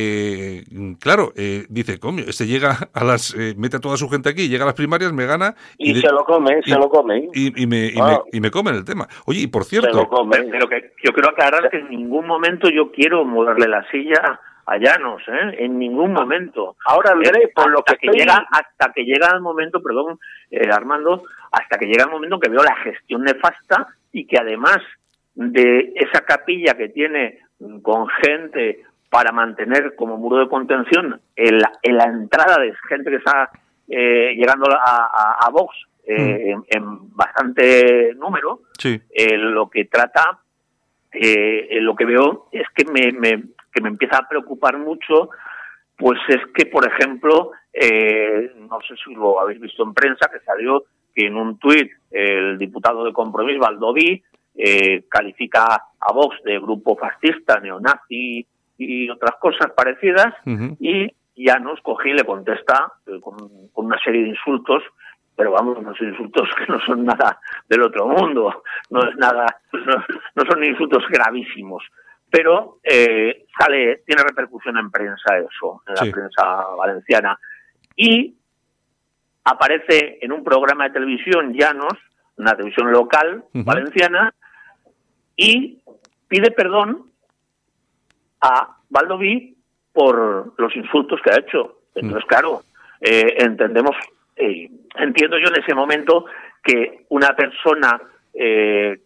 Speaker 2: dice, coño, llega mete a toda su gente aquí, llega a las primarias, me gana
Speaker 4: y se lo come.
Speaker 2: Y me comen el tema. Oye, y por cierto,
Speaker 5: se lo come. Pero que yo quiero aclarar que en ningún momento yo quiero moverle la silla a Llanos, en ningún momento.
Speaker 4: Ahora, Andrés, por lo que
Speaker 5: hasta que llega el momento, perdón, Armando, hasta que llega el momento que veo la gestión nefasta y que además de esa capilla que tiene con gente para mantener como muro de contención en la entrada de gente que está llegando a Vox en bastante número,
Speaker 2: sí.
Speaker 5: Lo que trata, lo que veo es que me empieza a preocupar mucho, pues es que, por ejemplo, no sé si lo habéis visto en prensa, que salió que en un tuit el diputado de Compromís, Baldoví, califica a Vox de grupo fascista, neonazi y otras cosas parecidas, y Llanos coge y le contesta con una serie de insultos, pero vamos, unos insultos que no son nada del otro mundo, no son insultos gravísimos, pero tiene repercusión en prensa eso, en la prensa valenciana, y aparece en un programa de televisión Llanos, una televisión local valenciana, y pide perdón a Baldoví por los insultos que ha hecho. Entonces, claro, entiendo yo en ese momento que una persona que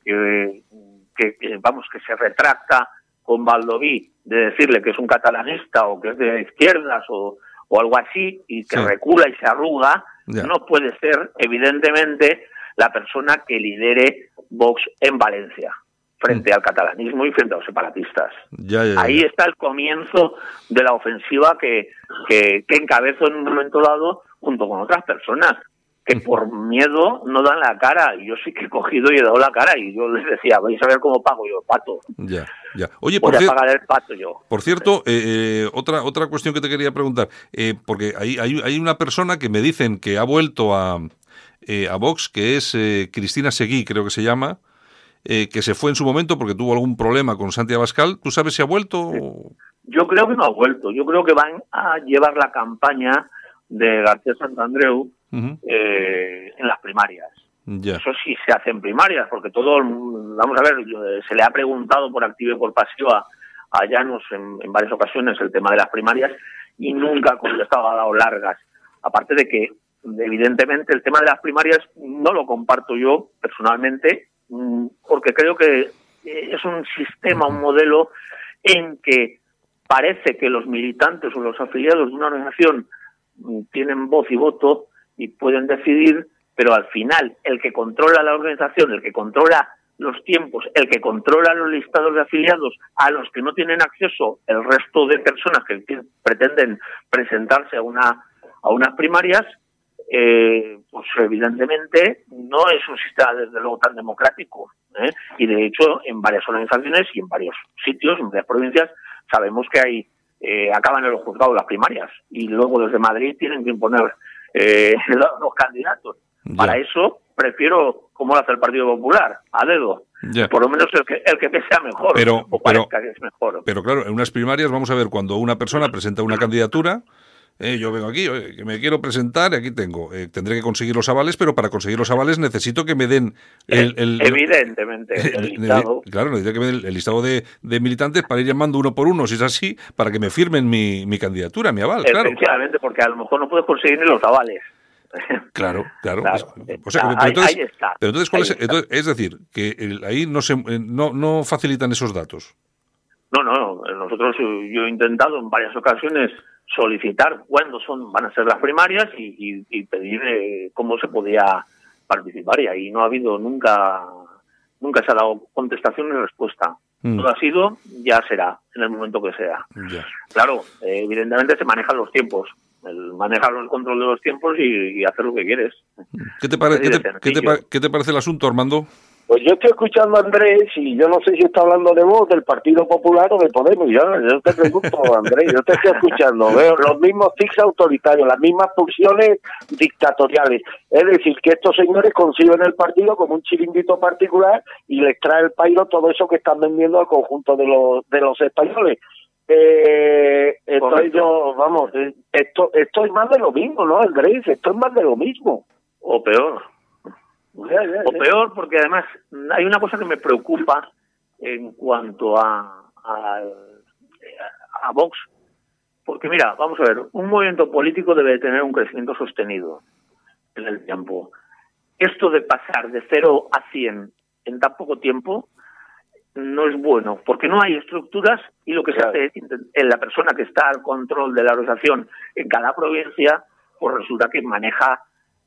Speaker 5: se retracta con Baldoví de decirle que es un catalanista o que es de izquierdas o algo así, y que recula y se arruga, no puede ser, evidentemente, la persona que lidere Vox en Valencia, frente al catalanismo y frente a los separatistas. Ahí está el comienzo de la ofensiva que encabezo en un momento dado junto con otras personas que por miedo no dan la cara. Y yo sí que he cogido y he dado la cara, y yo les decía, vais a ver cómo pago yo el pato.
Speaker 2: Oye,
Speaker 5: voy a pagar el pato yo.
Speaker 2: Por cierto, otra cuestión que te quería preguntar, porque hay una persona que me dicen que ha vuelto a Vox, que es Cristina Seguí, creo que se llama, que se fue en su momento porque tuvo algún problema con Santi Abascal. ¿Tú sabes si ha vuelto?
Speaker 5: Yo creo que no ha vuelto. Yo creo que van a llevar la campaña de García Santandreu en las primarias. Eso sí se hace en primarias, porque vamos a ver, se le ha preguntado por activa y por pasiva a Llanos en varias ocasiones el tema de las primarias y nunca ha contestado, ha dado largas. Aparte de que, evidentemente, el tema de las primarias no lo comparto yo personalmente, porque creo que es un sistema, un modelo en que parece que los militantes o los afiliados de una organización tienen voz y voto y pueden decidir, pero al final el que controla la organización, el que controla los tiempos, el que controla los listados de afiliados a los que no tienen acceso el resto de personas que pretenden presentarse a unas primarias, pues evidentemente no es un sistema desde luego tan democrático, y de hecho en varias organizaciones y en varios sitios, en varias provincias, sabemos que acaban en los juzgados las primarias y luego desde Madrid tienen que imponer los candidatos. Para eso prefiero, como lo hace el Partido Popular, a dedo. Por lo menos el que sea mejor, o parezca que es mejor.
Speaker 2: Pero claro, en unas primarias, vamos a ver, cuando una persona presenta una candidatura, yo vengo aquí, que me quiero presentar, aquí tengo, tendré que conseguir los avales, pero para conseguir los avales necesito que me den
Speaker 5: evidentemente el listado.
Speaker 2: Claro, necesito que me den el listado de militantes para ir llamando uno por uno, si es así, para que me firmen mi candidatura, mi aval.
Speaker 5: Efectivamente, porque a lo mejor no puedes conseguir ni los avales.
Speaker 2: Claro. O sea,
Speaker 5: ahí está.
Speaker 2: Pero entonces, ¿cuál es? Entonces, es decir, que ahí no facilitan esos datos.
Speaker 5: No. Nosotros, yo he intentado en varias ocasiones solicitar cuándo van a ser las primarias y pedir cómo se podía participar, y ahí no ha habido nunca se ha dado contestación ni respuesta. Todo ha sido, ya será, en el momento que sea.
Speaker 2: Ya.
Speaker 5: Claro, evidentemente se manejan los tiempos. Manejar el control de los tiempos y hacer lo que quieres.
Speaker 2: ¿Qué te parece el asunto, Armando?
Speaker 4: Pues yo estoy escuchando a Andrés y yo no sé si está hablando de vos, del Partido Popular o de Podemos. Yo te pregunto, Andrés, yo te estoy escuchando. Veo los mismos tics autoritarios, las mismas pulsiones dictatoriales. Es decir, que estos señores conciben el partido como un chiringuito particular y les trae el pairo todo eso que están vendiendo al conjunto de los españoles. Entonces esto es más de lo mismo, ¿no, Andrés? Esto es más de lo mismo.
Speaker 5: O peor. O peor, porque además hay una cosa que me preocupa en cuanto a Vox. Porque mira, vamos a ver, un movimiento político debe tener un crecimiento sostenido en el tiempo. Esto de pasar de 0 a 100 en tan poco tiempo no es bueno, porque no hay estructuras y lo que se hace es la persona que está al control de la organización en cada provincia, pues resulta que maneja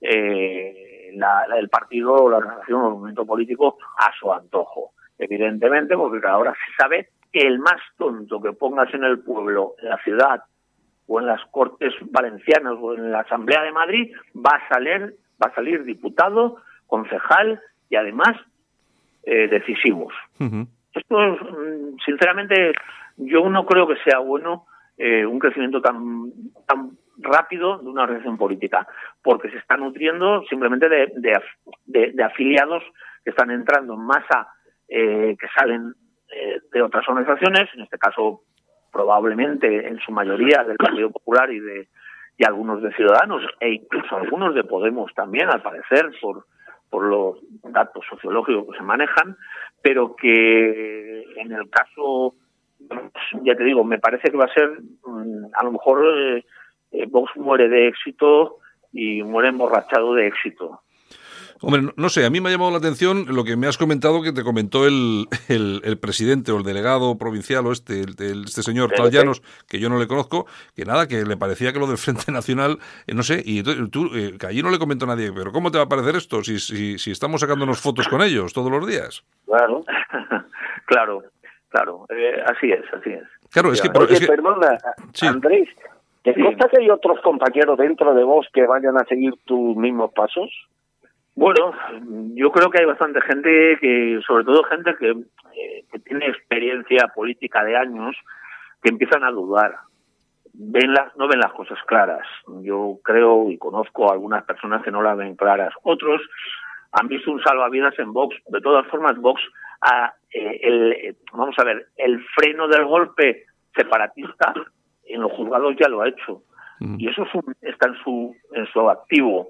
Speaker 5: el partido o la organización o el movimiento político a su antojo. Evidentemente, porque ahora se sabe que el más tonto que pongas en el pueblo, en la ciudad o en las Cortes Valencianas o en la Asamblea de Madrid va a salir diputado, concejal y además decisivos. Uh-huh. Esto, sinceramente, yo no creo que sea bueno un crecimiento tan rápido de una organización política, porque se está nutriendo simplemente de afiliados que están entrando en masa, que salen de otras organizaciones, en este caso probablemente en su mayoría del Partido Popular y algunos de Ciudadanos, e incluso algunos de Podemos también, al parecer, por los datos sociológicos que se manejan, pero que en el caso, ya te digo, me parece que va a ser, a lo mejor Vox muere de éxito y muere emborrachado de éxito.
Speaker 2: Hombre, no sé, a mí me ha llamado la atención lo que me has comentado, que te comentó el presidente o el delegado provincial o este señor Tal Llanos, que yo no le conozco, que nada, que le parecía que lo del Frente Nacional, no sé, y tú que allí no le comentó nadie, pero ¿cómo te va a parecer esto si estamos sacándonos fotos con ellos todos los días?
Speaker 4: Claro.
Speaker 5: claro, así es.
Speaker 2: Claro, es que...
Speaker 4: perdona, sí. Andrés, ¿te consta que hay otros compañeros dentro de vos que vayan a seguir tus mismos pasos?
Speaker 5: Bueno, yo creo que hay bastante gente sobre todo gente que tiene experiencia política de años, que empiezan a dudar. No ven las cosas claras. Yo creo y conozco a algunas personas que no las ven claras. Otros han visto un salvavidas en Vox. De todas formas, Vox, vamos a ver, el freno del golpe separatista en los juzgados ya lo ha hecho. Y eso está en su activo.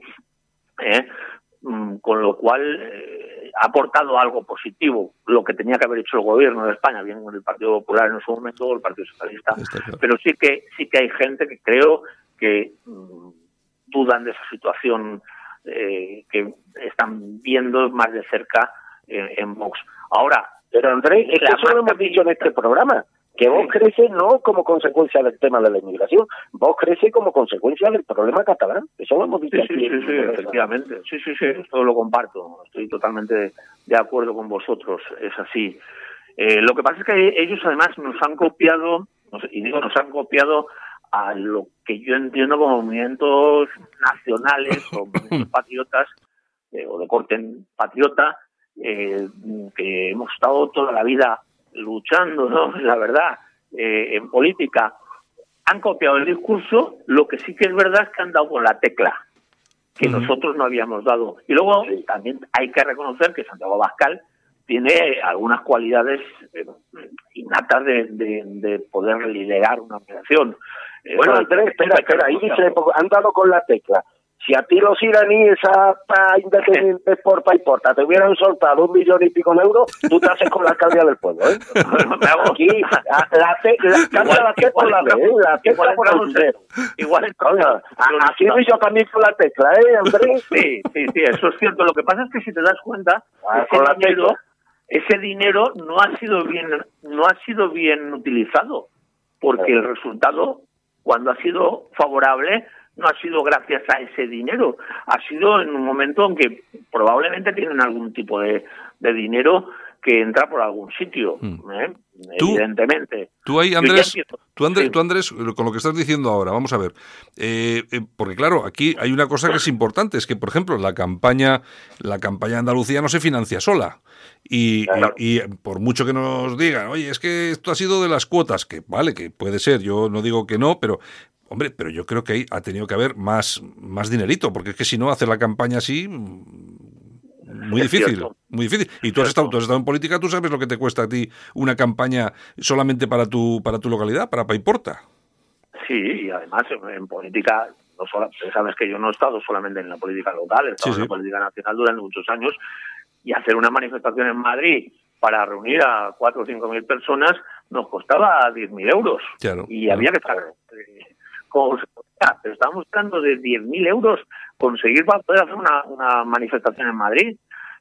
Speaker 5: Con lo cual ha aportado algo positivo, lo que tenía que haber hecho el gobierno de España, bien con el Partido Popular en su momento, o el Partido Socialista, pero sí que hay gente que creo que dudan de esa situación, que están viendo más de cerca en Vox. Ahora,
Speaker 4: pero Andrés, es que eso lo hemos dicho en este programa, que Vox crece no como consecuencia del tema de la inmigración, Vox crece como consecuencia del problema catalán. Eso lo hemos dicho aquí.
Speaker 5: Sí, efectivamente. Sí, esto lo comparto. Estoy totalmente de acuerdo con vosotros. Es así. Lo que pasa es que ellos además nos han copiado, nos han copiado a lo que yo entiendo como movimientos nacionales o movimientos patriotas, o de corte patriota, que hemos estado toda la vida luchando, ¿no? La verdad, en política han copiado el discurso. Lo que sí que es verdad es que han dado con la tecla que nosotros no habíamos dado. Y luego también hay que reconocer que Santiago Abascal tiene algunas cualidades innatas de poder liderar una operación.
Speaker 4: Bueno, Andrés, espera, ahí dice, han dado con la tecla. Si a ti los iraníes independientes por Paiporta te hubieran soltado 1 millón y pico de euros, tú te haces con la alcaldía del pueblo, ¿eh? Aquí, la tecla por la vez, la tecla por el dinero. Igual, así soy yo también con la tecla, ¿eh, Andrés?
Speaker 5: Sí, eso es cierto. Lo que pasa es que si te das cuenta, ese dinero no ha sido bien utilizado, porque el resultado, cuando ha sido favorable, no ha sido gracias a ese dinero, ha sido en un momento en que probablemente tienen algún tipo de dinero que entra por algún sitio, evidentemente.
Speaker 2: Tú ahí, Andrés, tú Andrés, con lo que estás diciendo ahora, vamos a ver, porque claro, aquí hay una cosa que es importante, es que, por ejemplo, la campaña de Andalucía no se financia sola. Y por mucho que nos digan, oye, es que esto ha sido de las cuotas, que vale, que puede ser, yo no digo que no, pero hombre, pero yo creo que ahí ha tenido que haber más dinerito, porque es que si no, hacer la campaña así, muy difícil, muy difícil. Y tú has estado en política, tú sabes lo que te cuesta a ti una campaña solamente para tu localidad, para Paiporta.
Speaker 5: Sí, y además en política, sabes que yo no he estado solamente en la política local, he estado en la política nacional durante muchos años, y hacer una manifestación en Madrid para reunir a 4 o 5 mil personas nos costaba 10.000 euros.
Speaker 2: Claro,
Speaker 5: y había que estar... pero estábamos buscando de 10.000 euros conseguir para poder hacer una manifestación en Madrid,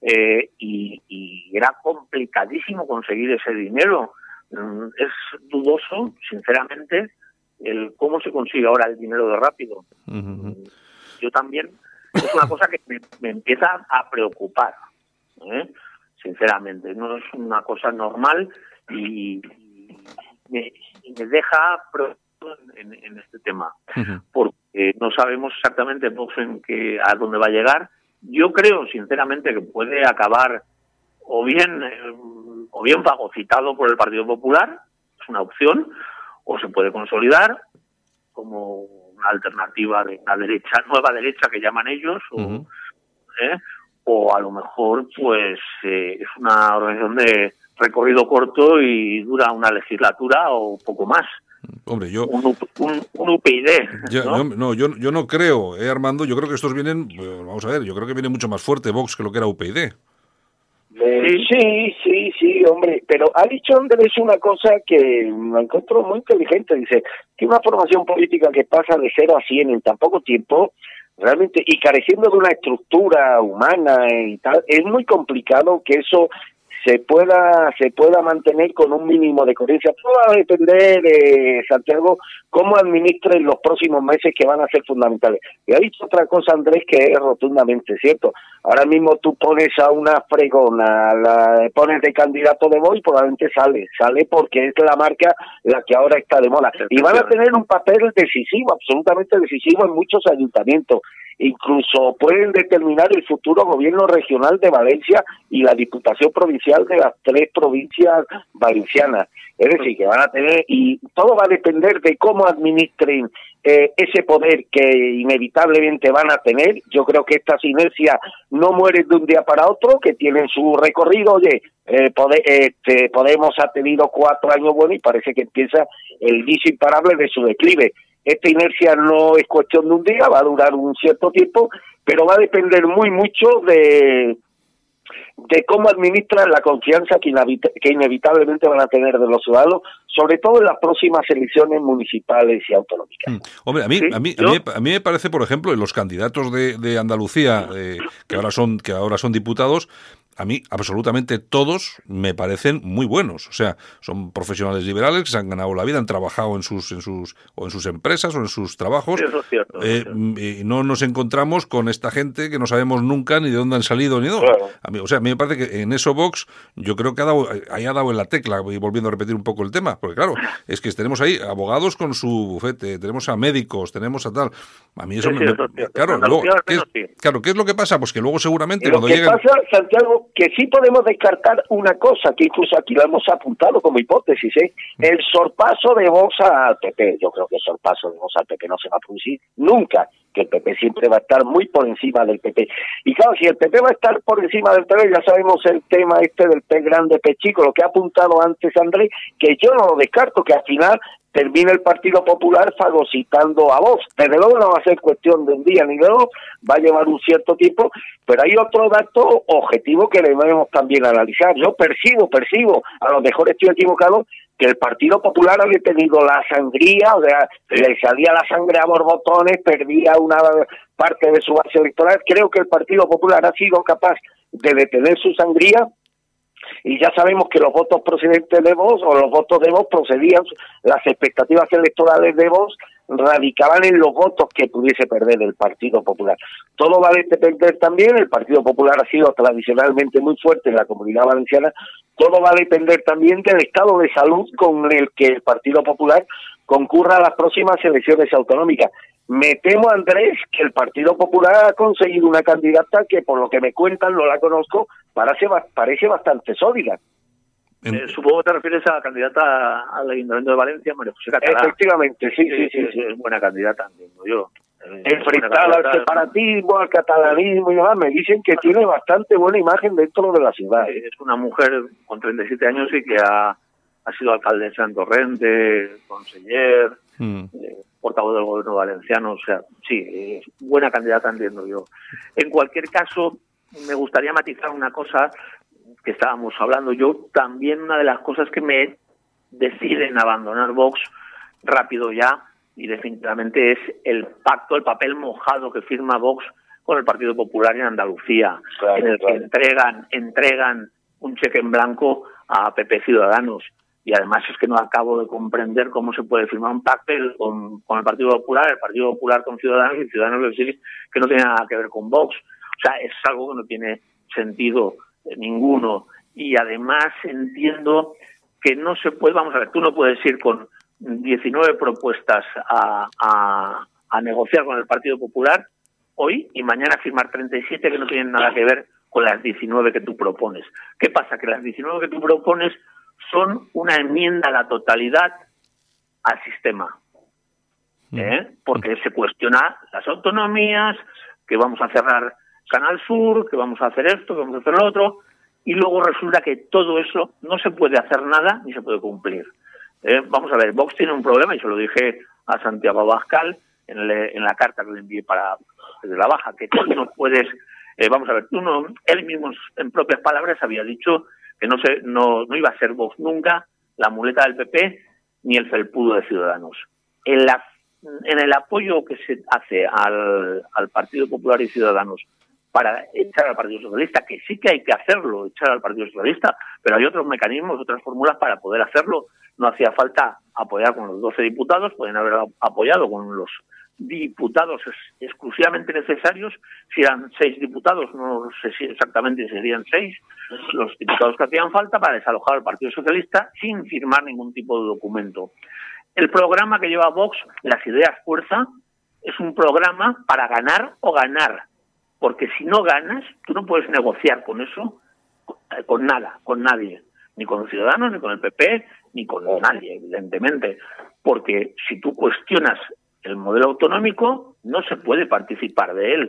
Speaker 5: y era complicadísimo conseguir ese dinero. Es dudoso, sinceramente, el cómo se consigue ahora el dinero de rápido. Yo también, es una cosa que me empieza a preocupar, sinceramente. No es una cosa normal y me deja preocupado en este tema, porque no sabemos exactamente a dónde va a llegar. Yo creo sinceramente que puede acabar o bien fagocitado por el Partido Popular, es una opción, o se puede consolidar como una alternativa de una nueva derecha que llaman ellos, o a lo mejor pues es una organización de recorrido corto y dura una legislatura o poco más.
Speaker 2: Hombre, yo...
Speaker 5: Un UPyD, ¿no?
Speaker 2: Yo no creo, Armando, yo creo que estos vienen, vamos a ver, yo creo que viene mucho más fuerte Vox que lo que era UPyD.
Speaker 4: Sí, hombre, pero ha dicho Andrés una cosa que me encuentro muy inteligente, dice que una formación política que pasa de 0 a 100 en tan poco tiempo, realmente, y careciendo de una estructura humana y tal, es muy complicado que eso se pueda mantener con un mínimo de coherencia. Todo va a depender, Santiago, cómo administren los próximos meses, que van a ser fundamentales. Y ha dicho otra cosa, Andrés, que es rotundamente cierto. Ahora mismo tú pones a una fregona, la pones de candidato de Vox y probablemente sale porque es la marca la que ahora está de moda. Y van a tener un papel decisivo, absolutamente decisivo en muchos ayuntamientos. Incluso pueden determinar el futuro gobierno regional de Valencia y la Diputación Provincial de las 3 provincias valencianas. Es decir, que van a tener, y todo va a depender de cómo administren ese poder que inevitablemente van a tener. Yo creo que estas inercias no mueren de un día para otro, que tienen su recorrido. Oye, Podemos ha tenido 4 años buenos y parece que empieza el vicio imparable de su declive. Esta inercia no es cuestión de un día, va a durar un cierto tiempo, pero va a depender mucho de cómo administran la confianza que inevitablemente van a tener de los ciudadanos, sobre todo en las próximas elecciones municipales y autonómicas.
Speaker 2: Hombre, a mí me parece, por ejemplo, en los candidatos de Andalucía, que ahora son diputados, a mí absolutamente todos me parecen muy buenos. O sea, son profesionales liberales que se han ganado la vida, han trabajado en sus empresas o en sus trabajos.
Speaker 5: Eso es cierto.
Speaker 2: Y no nos encontramos con esta gente que no sabemos nunca ni de dónde han salido ni dónde. Claro. A mí me parece que en eso Vox, yo creo que ha dado en la tecla, y volviendo a repetir un poco el tema, porque claro, es que tenemos ahí abogados con su bufete, tenemos a médicos, tenemos a tal. A mí eso claro, luego, ¿qué es lo que pasa? Pues que luego seguramente cuando lleguen...
Speaker 4: Lo que pasa, Santiago, que sí podemos descartar una cosa, que incluso aquí lo hemos apuntado como hipótesis, el sorpaso de Vox al PP. Yo creo que el sorpaso de Vox al PP no se va a producir nunca, que el PP siempre va a estar muy por encima del PP. Y claro, si el PP va a estar por encima del PP, ya sabemos el tema del P grande, P chico, lo que ha apuntado antes Andrés, que yo no lo descarto, que al final termine el Partido Popular fagocitando a Vox. Desde luego no va a ser cuestión de un día ni de dos, va a llevar un cierto tiempo, pero hay otro dato objetivo que debemos también analizar. Yo percibo, a lo mejor estoy equivocado, que el Partido Popular había tenido la sangría, o sea, le salía la sangre a borbotones, perdía una parte de su base electoral. Creo que el Partido Popular ha sido capaz de detener su sangría, y ya sabemos que los votos procedentes de Vox, o los votos de Vox procedían, las expectativas electorales de Vox radicaban en los votos que pudiese perder el Partido Popular. Todo va a depender también, el Partido Popular ha sido tradicionalmente muy fuerte en la Comunidad Valenciana, todo va a depender también del estado de salud con el que el Partido Popular concurra a las próximas elecciones autonómicas. Me temo, Andrés, que el Partido Popular ha conseguido una candidata que, por lo que me cuentan, no la conozco, parece bastante sólida.
Speaker 5: Supongo que te refieres a la candidata al Ayuntamiento de Valencia, María José Catalá.
Speaker 4: Efectivamente, sí.
Speaker 5: Es buena candidata, entiendo yo.
Speaker 4: Enfrentada al separatismo, al catalanismo y demás, me dicen que tiene bastante buena imagen dentro de la ciudad.
Speaker 5: Es una mujer con 37 años y que ha sido alcaldesa en Torrente, conseller, portavoz del gobierno valenciano, o sea, sí, es buena candidata, entiendo yo. En cualquier caso, me gustaría matizar una cosa que estábamos hablando. Yo también, una de las cosas que me deciden abandonar Vox rápido ya y definitivamente es el pacto, el papel mojado que firma Vox con el Partido Popular en Andalucía, en el que entregan un cheque en blanco a PP Ciudadanos. Y además es que no acabo de comprender cómo se puede firmar un pacto con el Partido Popular, el Partido Popular con Ciudadanos y Ciudadanos decir que no tiene nada que ver con Vox. O sea, es algo que no tiene sentido ninguno. Y además entiendo que no se puede, vamos a ver, tú no puedes ir con 19 propuestas a negociar con el Partido Popular hoy y mañana firmar 37 que no tienen nada que ver con las 19 que tú propones. ¿Qué pasa? Que las 19 que tú propones son una enmienda a la totalidad al sistema, porque se cuestiona las autonomías, que vamos a cerrar Canal Sur, que vamos a hacer esto, que vamos a hacer lo otro, y luego resulta que todo eso no se puede hacer nada ni se puede cumplir. Vamos a ver, Vox tiene un problema, y se lo dije a Santiago Abascal en la carta que le envié desde la Baja, que tú no puedes, vamos a ver, él mismo en propias palabras había dicho que no iba a ser Vox nunca la muleta del PP ni el felpudo de Ciudadanos. En el apoyo que se hace al Partido Popular y Ciudadanos para echar al Partido Socialista, que sí que hay que hacerlo, echar al Partido Socialista, pero hay otros mecanismos, otras fórmulas para poder hacerlo. No hacía falta apoyar con los 12 diputados, pueden haber apoyado con los diputados exclusivamente necesarios. Si eran 6 diputados, no sé si exactamente serían 6 los diputados que hacían falta para desalojar al Partido Socialista sin firmar ningún tipo de documento. El programa que lleva Vox, Las Ideas Fuerza, es un programa para ganar o ganar, porque si no ganas, tú no puedes negociar con eso, con nada, con nadie, ni con los Ciudadanos, ni con el PP, ni con nadie, evidentemente, porque si tú cuestionas el modelo autonómico, no se puede participar de él.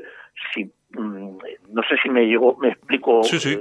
Speaker 5: No sé si me explico
Speaker 2: sí.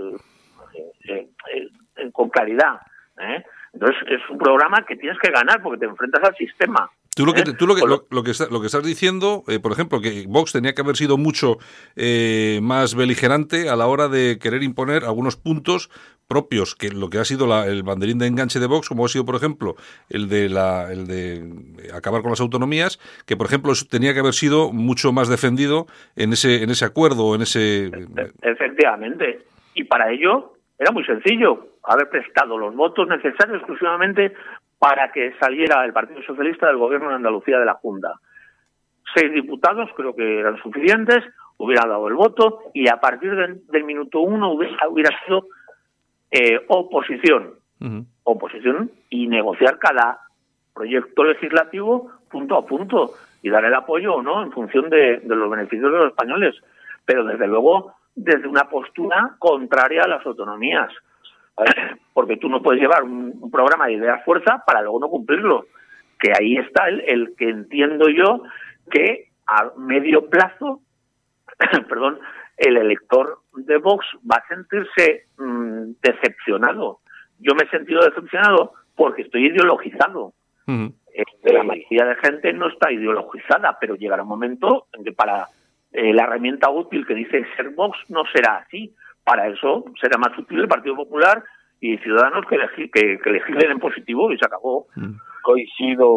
Speaker 5: Con claridad. Entonces es un programa que tienes que ganar porque te enfrentas al sistema.
Speaker 2: Tú lo que estás diciendo, por ejemplo, que Vox tenía que haber sido mucho más beligerante a la hora de querer imponer algunos puntos propios, que lo que ha sido el banderín de enganche de Vox, como ha sido, por ejemplo, el de acabar con las autonomías, que, por ejemplo, tenía que haber sido mucho más defendido en ese acuerdo, en ese...
Speaker 5: Efectivamente. Y para ello era muy sencillo, haber prestado los votos necesarios exclusivamente para que saliera el Partido Socialista del Gobierno de Andalucía de la Junta. 6 diputados creo que eran suficientes, hubiera dado el voto y a partir del minuto 1 hubiera sido oposición. Oposición y negociar cada proyecto legislativo punto a punto y dar el apoyo o no en función de los beneficios de los españoles. Pero desde luego desde una postura contraria a las autonomías. Porque tú no puedes llevar un programa de ideas fuerza para luego no cumplirlo. Que ahí está el que entiendo yo que a medio plazo, perdón, el elector de Vox va a sentirse decepcionado. Yo me he sentido decepcionado porque estoy ideologizado. La mayoría de gente no está ideologizada, pero llegará un momento en que para la herramienta útil que dice ser Vox no será así. Para eso será más útil el Partido Popular y Ciudadanos que legislen en positivo y se acabó.
Speaker 4: Coincido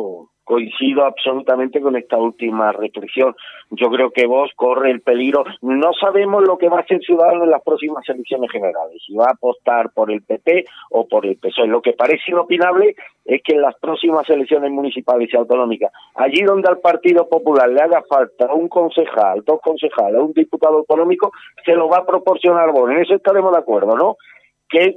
Speaker 4: coincido absolutamente con esta última reflexión. Yo creo que Vox corre el peligro. No sabemos lo que va a hacer Ciudadanos en las próximas elecciones generales, si va a apostar por el PP o por el PSOE. Lo que parece inopinable es que en las próximas elecciones municipales y autonómicas, allí donde al Partido Popular le haga falta un concejal, 2 concejales, un diputado autonómico, se lo va a proporcionar Vox. En eso estaremos de acuerdo, ¿no? ¿Qué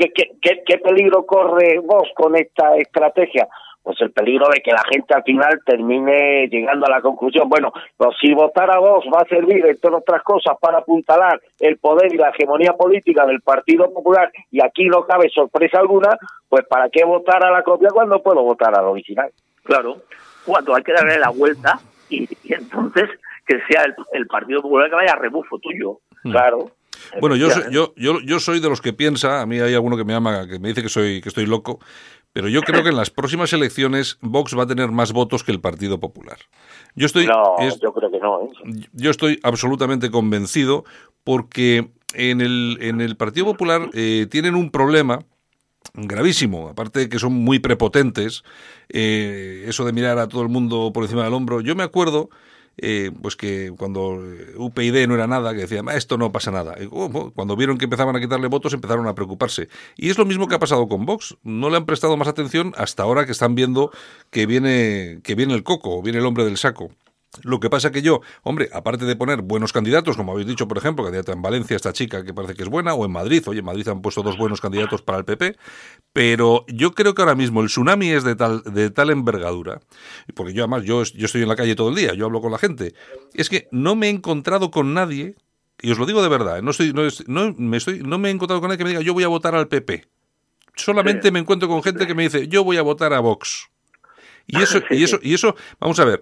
Speaker 4: peligro corre Vox con esta estrategia? Pues el peligro de que la gente al final termine llegando a la conclusión, bueno, pues si votar a Vox va a servir, entre otras cosas, para apuntalar el poder y la hegemonía política del Partido Popular, y aquí no cabe sorpresa alguna, pues ¿para qué votar a la copia cuando puedo votar al original?
Speaker 5: Claro, cuando hay que darle la vuelta y entonces que sea el Partido Popular que vaya a rebufo tuyo.
Speaker 4: Claro.
Speaker 2: Bueno, yo soy de los que piensa, a mí hay alguno que me llama, que me dice que estoy loco, pero yo creo que en las próximas elecciones Vox va a tener más votos que el Partido Popular. Yo creo que no. Yo estoy absolutamente convencido porque en el Partido Popular tienen un problema gravísimo, aparte de que son muy prepotentes, eso de mirar a todo el mundo por encima del hombro. Yo me acuerdo pues que cuando UPyD no era nada, que decían, esto no pasa nada. Cuando vieron que empezaban a quitarle votos, empezaron a preocuparse. Y es lo mismo que ha pasado con Vox. No le han prestado más atención hasta ahora que están viendo que viene el coco, viene el hombre del saco. Lo que pasa que yo, hombre, aparte de poner buenos candidatos, como habéis dicho, por ejemplo, candidata en Valencia, esta chica que parece que es buena, o en Madrid, oye, en Madrid han puesto 2 buenos candidatos para el PP, pero yo creo que ahora mismo el tsunami es de tal envergadura, porque yo además, yo estoy en la calle todo el día, yo hablo con la gente, es que no me he encontrado con nadie, y os lo digo de verdad, no me he encontrado con nadie que me diga, yo voy a votar al PP. Solamente me encuentro con gente que me dice, yo voy a votar a Vox. Y eso, vamos a ver,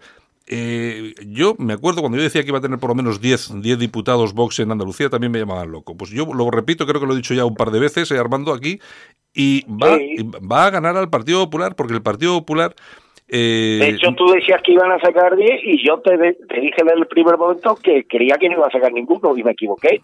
Speaker 2: yo me acuerdo cuando yo decía que iba a tener por lo menos 10 diputados Vox en Andalucía, también me llamaban loco. Pues yo lo repito, creo que lo he dicho ya un par de veces, Armando, aquí, y va a ganar al Partido Popular, porque el Partido Popular...
Speaker 4: de hecho, tú decías que iban a sacar 10 y yo te dije en el primer momento que creía que no iba a sacar ninguno y me equivoqué.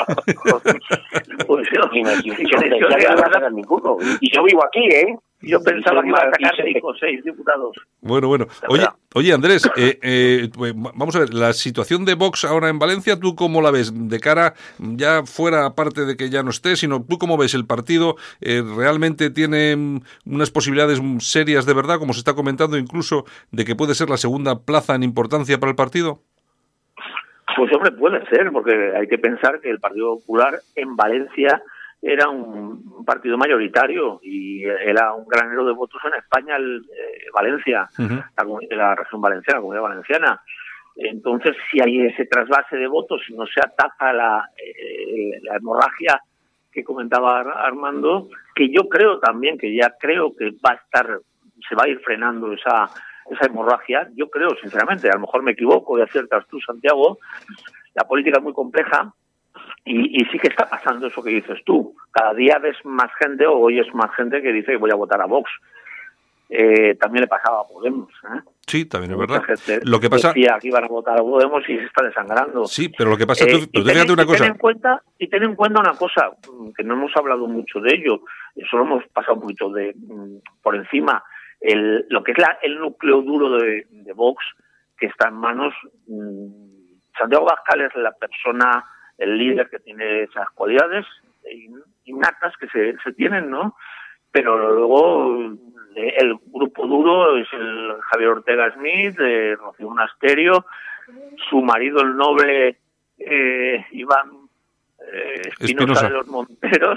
Speaker 5: Pues
Speaker 4: y me equivoqué, yo decía que no iba a sacar ninguno. Y yo vivo aquí,
Speaker 5: Yo pensaba que iba a sacar 5 o 6 diputados.
Speaker 2: Bueno. Oye, Andrés, pues vamos a ver, la situación de Vox ahora en Valencia, ¿tú cómo la ves? De cara, ya fuera, aparte de que ya no esté, sino ¿tú cómo ves el partido? ¿Realmente tiene unas posibilidades serias de verdad, como se está comentando incluso, de que puede ser la segunda plaza en importancia para el partido?
Speaker 5: Pues hombre, puede ser, porque hay que pensar que el Partido Popular en Valencia era un partido mayoritario y era un granero de votos en España, Valencia, la región valenciana, la comunidad valenciana. Entonces, si hay ese trasvase de votos, si no se ataca la hemorragia que comentaba Armando, que yo creo también, que ya creo que se va a ir frenando esa hemorragia, yo creo, sinceramente, a lo mejor me equivoco y aciertas tú, Santiago, la política es muy compleja. Y sí que está pasando eso que dices tú. Cada día ves más gente o oyes más gente que dice que voy a votar a Vox. También le pasaba a Podemos.
Speaker 2: Sí, también es verdad.
Speaker 5: Lo que pasa decía que iban a votar a Podemos y se está desangrando.
Speaker 2: Sí, pero lo que pasa fíjate una cosa.
Speaker 5: Ten en cuenta una cosa, que no hemos hablado mucho de ello, solo hemos pasado un poquito por encima. Lo que es el núcleo duro de Vox, que está en manos. Santiago Abascal es la persona, el líder que tiene esas cualidades innatas que se tienen, ¿no? Pero luego el grupo duro es el Javier Ortega Smith, Rocío Monasterio, su marido el noble Iván Espinosa de los Monteros,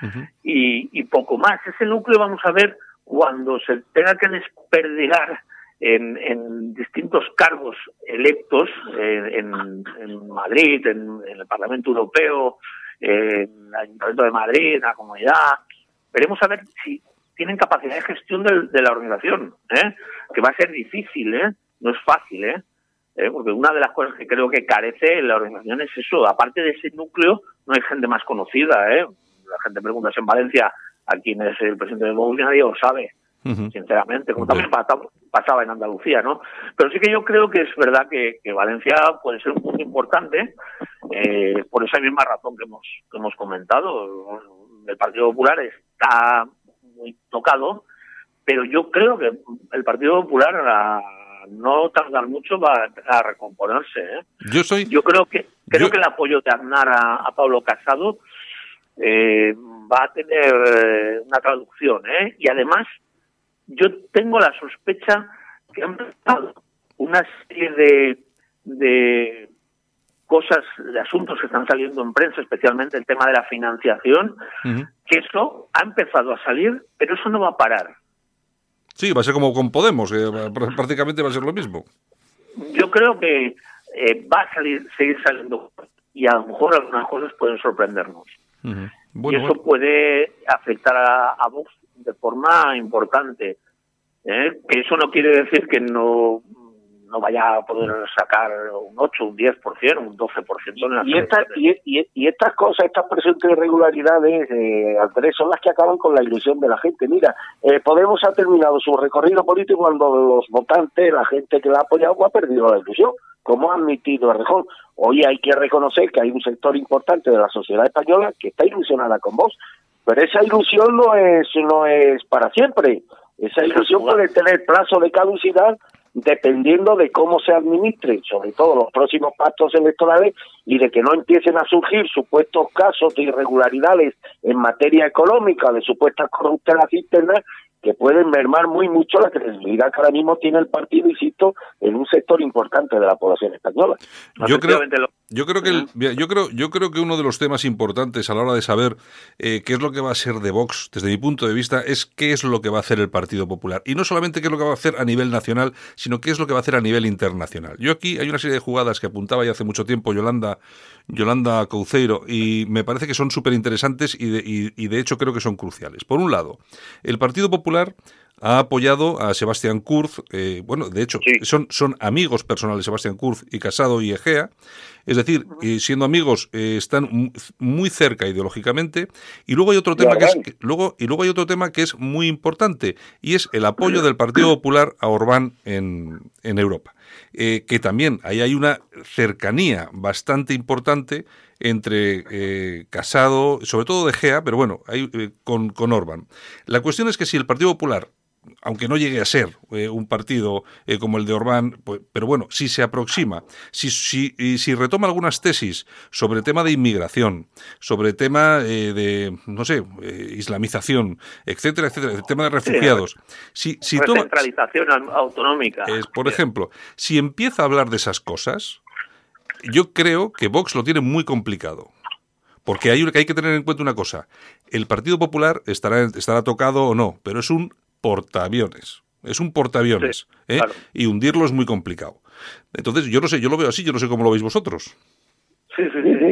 Speaker 5: y poco más. Ese núcleo vamos a ver cuando se tenga que desperdigar en distintos cargos electos en Madrid, en el Parlamento Europeo, en el Ayuntamiento de Madrid, en la Comunidad. Veremos a ver si tienen capacidad de gestión de la organización, que va a ser difícil, no es fácil, porque una de las cosas que creo que carece la organización es eso. Aparte de ese núcleo, no hay gente más conocida. La gente pregunta en Valencia a quién es el presidente de Vox, nadie lo sabe. Sinceramente, como también pasaba en Andalucía, ¿no? Pero sí que yo creo que es verdad que Valencia puede ser un punto importante, por esa misma razón que hemos comentado. El Partido Popular está muy tocado, pero yo creo que el Partido Popular no tardar mucho va a recomponerse, ¿eh? Yo creo que el apoyo de Aznar a Pablo Casado va a tener una traducción, ¿eh? Y además yo tengo la sospecha que han empezado una serie de cosas, de asuntos que están saliendo en prensa, especialmente el tema de la financiación, que eso ha empezado a salir, pero eso no va a parar.
Speaker 2: Sí, va a ser como con Podemos, prácticamente va a ser lo mismo.
Speaker 5: Yo creo que va a seguir saliendo, y a lo mejor algunas cosas pueden sorprendernos. Y eso puede afectar a Vox de forma importante. Que eso no quiere decir que no vaya a poder sacar un 8, un 10%, un 12%
Speaker 4: y estas cosas, estas presuntas irregularidades, Andrés, son las que acaban con la ilusión de la gente. Mira, Podemos ha terminado su recorrido político cuando los votantes, la gente que la ha apoyado, ha perdido la ilusión, como ha admitido Errejón. Hoy hay que reconocer que hay un sector importante de la sociedad española que está ilusionada con Vox, pero esa ilusión no es para siempre. Esa ilusión puede tener plazo de caducidad dependiendo de cómo se administren, sobre todo los próximos pactos electorales, y de que no empiecen a surgir supuestos casos de irregularidades en materia económica, de supuestas corruptelas internas, que pueden mermar muy mucho la credibilidad que ahora mismo tiene el partido, insisto, en un sector importante de la población española.
Speaker 2: Yo creo que uno de los temas importantes a la hora de saber qué es lo que va a ser de Vox, desde mi punto de vista, es qué es lo que va a hacer el Partido Popular. Y no solamente qué es lo que va a hacer a nivel nacional, sino qué es lo que va a hacer a nivel internacional. Yo aquí hay una serie de jugadas que apuntaba ya hace mucho tiempo Yolanda Couceiro, y me parece que son súper interesantes y de hecho creo que son cruciales. Por un lado, el Partido Popular ha apoyado a Sebastián Kurz, de hecho, sí, son amigos personales Sebastián Kurz y Casado y Egea, es decir, siendo amigos, están muy cerca ideológicamente, y luego hay otro tema hay otro tema que es muy importante, y es el apoyo del Partido Popular a Orbán en Europa, que también ahí hay una cercanía bastante importante entre Casado, sobre todo de Egea, pero bueno, con Orbán. La cuestión es que si el Partido Popular, aunque no llegue a ser un partido como el de Orbán, pues, pero bueno, si se aproxima, si retoma algunas tesis sobre el tema de inmigración, sobre el tema de, no sé, islamización, etcétera, etcétera, el tema de refugiados, si toma
Speaker 5: centralización autonómica,
Speaker 2: por ejemplo, si empieza a hablar de esas cosas, yo creo que Vox lo tiene muy complicado. Porque hay que tener en cuenta una cosa: el Partido Popular estará tocado o no, pero es un portaaviones. Es un portaaviones, sí, claro. Y hundirlo es muy complicado. Entonces, yo no sé, yo lo veo así, yo no sé cómo lo veis vosotros.
Speaker 5: Sí.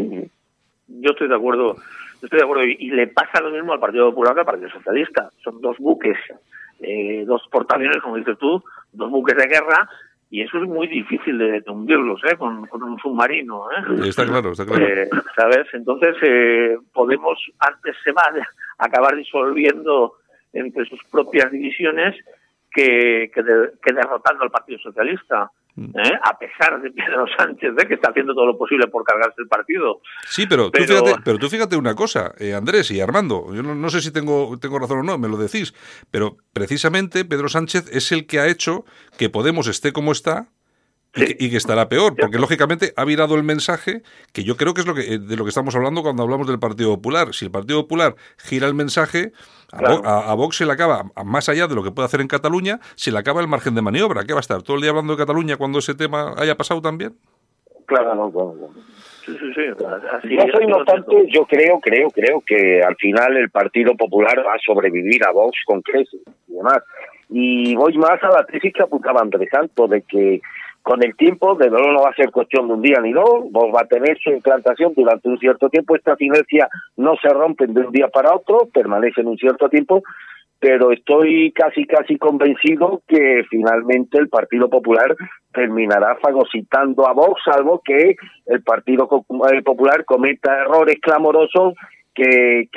Speaker 5: Yo estoy de acuerdo. Y le pasa lo mismo al Partido Popular que al Partido Socialista. Son dos buques, dos portaaviones, como dices tú, dos buques de guerra, y eso es muy difícil de hundirlos, con un submarino,
Speaker 2: Está claro.
Speaker 5: ¿Sabes? Entonces, Podemos antes se va a acabar disolviendo entre sus propias divisiones que derrotando al Partido Socialista, a pesar de Pedro Sánchez, que está haciendo todo lo posible por cargarse el partido.
Speaker 2: Sí, pero tú fíjate una cosa, Andrés y Armando, yo no sé si tengo razón o no, me lo decís, pero precisamente Pedro Sánchez es el que ha hecho que Podemos esté como está, y que estará peor, porque lógicamente ha virado el mensaje, que yo creo que es de lo que estamos hablando cuando hablamos del Partido Popular. Si el Partido Popular gira el mensaje, a Vox se le acaba, más allá de lo que puede hacer en Cataluña, se le acaba el margen de maniobra. ¿Qué va a estar todo el día hablando de Cataluña cuando ese tema haya pasado también?
Speaker 4: Claro.
Speaker 5: Sí. Así
Speaker 4: yo soy notante, yo creo que al final el Partido Popular va a sobrevivir a Vox con creces y demás. Y voy más a la tesis que apuntaba Andrés Santos, de que con el tiempo, de verdad, no va a ser cuestión de un día ni dos, Vox va a tener su implantación durante un cierto tiempo. Estas inercias no se rompen de un día para otro, permanecen un cierto tiempo, pero estoy casi convencido que finalmente el Partido Popular terminará fagocitando a Vox, salvo que el Partido Popular cometa errores clamorosos que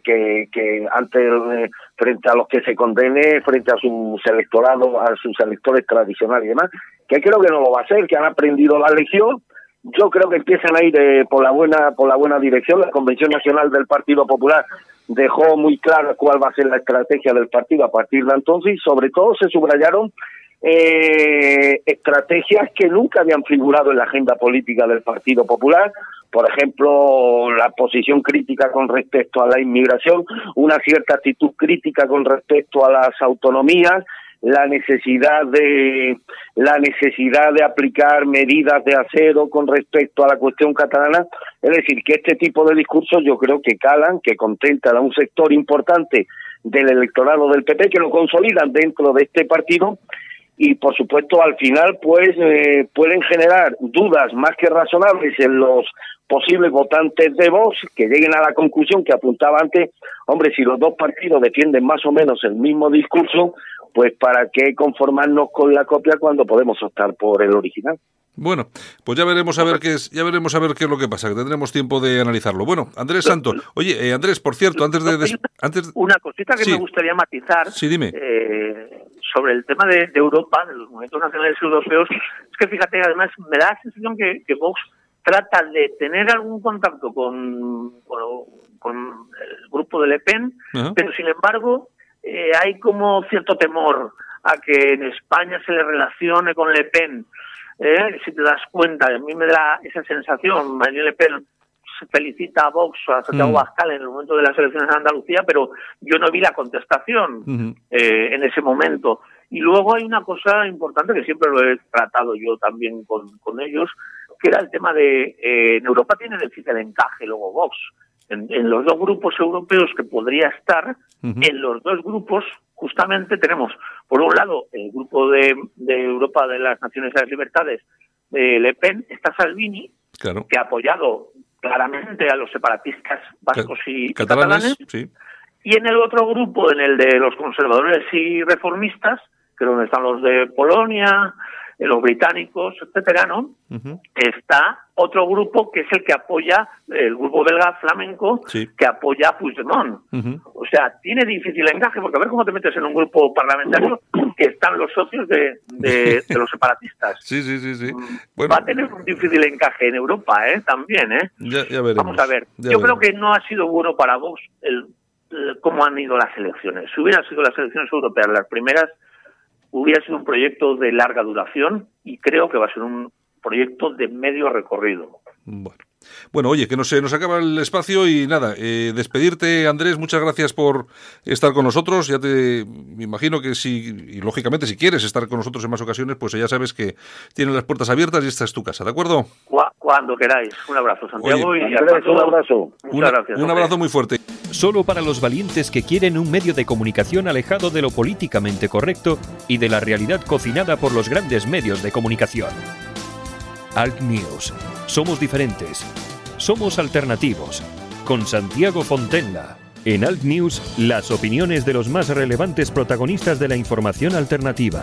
Speaker 4: antes, frente a los que se condene, frente a sus electorados, a sus electores tradicionales y demás, que creo que no lo va a hacer, que han aprendido la lección. Yo creo que empiezan a ir por la buena dirección. La Convención Nacional del Partido Popular dejó muy clara cuál va a ser la estrategia del partido a partir de entonces, y sobre todo se subrayaron estrategias que nunca habían figurado en la agenda política del Partido Popular. Por ejemplo, la posición crítica con respecto a la inmigración, una cierta actitud crítica con respecto a las autonomías, la necesidad de aplicar medidas de acero con respecto a la cuestión catalana. Es decir, que este tipo de discursos yo creo que calan, que contentan a un sector importante del electorado del PP, que lo consolidan dentro de este partido, y por supuesto al final pues pueden generar dudas más que razonables en los posibles votantes de Vox, que lleguen a la conclusión que apuntaba antes: hombre, si los dos partidos defienden más o menos el mismo discurso, pues para qué conformarnos con la copia cuando podemos optar por el original.
Speaker 2: Bueno, pues ya veremos a ver qué es lo que pasa, que tendremos tiempo de analizarlo. Bueno, Andrés Santos. Oye, Andrés, por cierto, antes
Speaker 5: una cosita que
Speaker 2: sí.
Speaker 5: Me gustaría matizar.
Speaker 2: Sí, dime.
Speaker 5: Sobre el tema de Europa, de los movimientos nacionales europeos, es que fíjate, además me da la sensación que Vox trata de tener algún contacto con el grupo de Le Pen, pero sin embargo hay como cierto temor a que en España se le relacione con Le Pen. Si te das cuenta, a mí me da esa sensación. Marine Le Pen se felicita a Vox, a Santiago Abascal en el momento de las elecciones en Andalucía, pero yo no vi la contestación en ese momento. Y luego hay una cosa importante que siempre lo he tratado yo también con ellos, que era el tema de en Europa tiene difícil encaje luego Vox. En los dos grupos europeos que podría estar, en los dos grupos justamente tenemos, por un lado, el grupo de Europa de las Naciones y las Libertades de Le Pen, está Salvini, claro, que ha apoyado claramente a los separatistas vascos y catalanes, sí. Y en el otro grupo, en el de los conservadores y reformistas, que es donde están los de Polonia, los británicos, etcétera, ¿no? Está otro grupo que es el que apoya, el grupo belga flamenco, sí, que apoya a Puigdemont. O sea, tiene difícil encaje, porque a ver cómo te metes en un grupo parlamentario que están los socios de los separatistas.
Speaker 2: Sí.
Speaker 5: Bueno, va a tener un difícil encaje en Europa, también,
Speaker 2: Ya veremos.
Speaker 5: Vamos a ver. Yo creo que no ha sido bueno para Vox cómo han ido las elecciones. Si hubieran sido las elecciones europeas las primeras, hubiera sido un proyecto de larga duración, y creo que va a ser un proyecto de medio recorrido.
Speaker 2: Bueno, oye, que se nos acaba el espacio y nada, despedirte, Andrés, muchas gracias por estar con nosotros. Ya me imagino que y lógicamente si quieres estar con nosotros en más ocasiones, pues ya sabes que tienen las puertas abiertas y esta es tu casa, ¿de acuerdo?
Speaker 5: Cuando queráis. Un abrazo, Santiago.
Speaker 4: Oye, y Andrés, un abrazo.
Speaker 5: Muchas gracias.
Speaker 2: Un abrazo muy fuerte.
Speaker 1: Solo para los valientes que quieren un medio de comunicación alejado de lo políticamente correcto y de la realidad cocinada por los grandes medios de comunicación. Alt News. Somos diferentes. Somos alternativos. Con Santiago Fontenla. En Alt News, las opiniones de los más relevantes protagonistas de la información alternativa.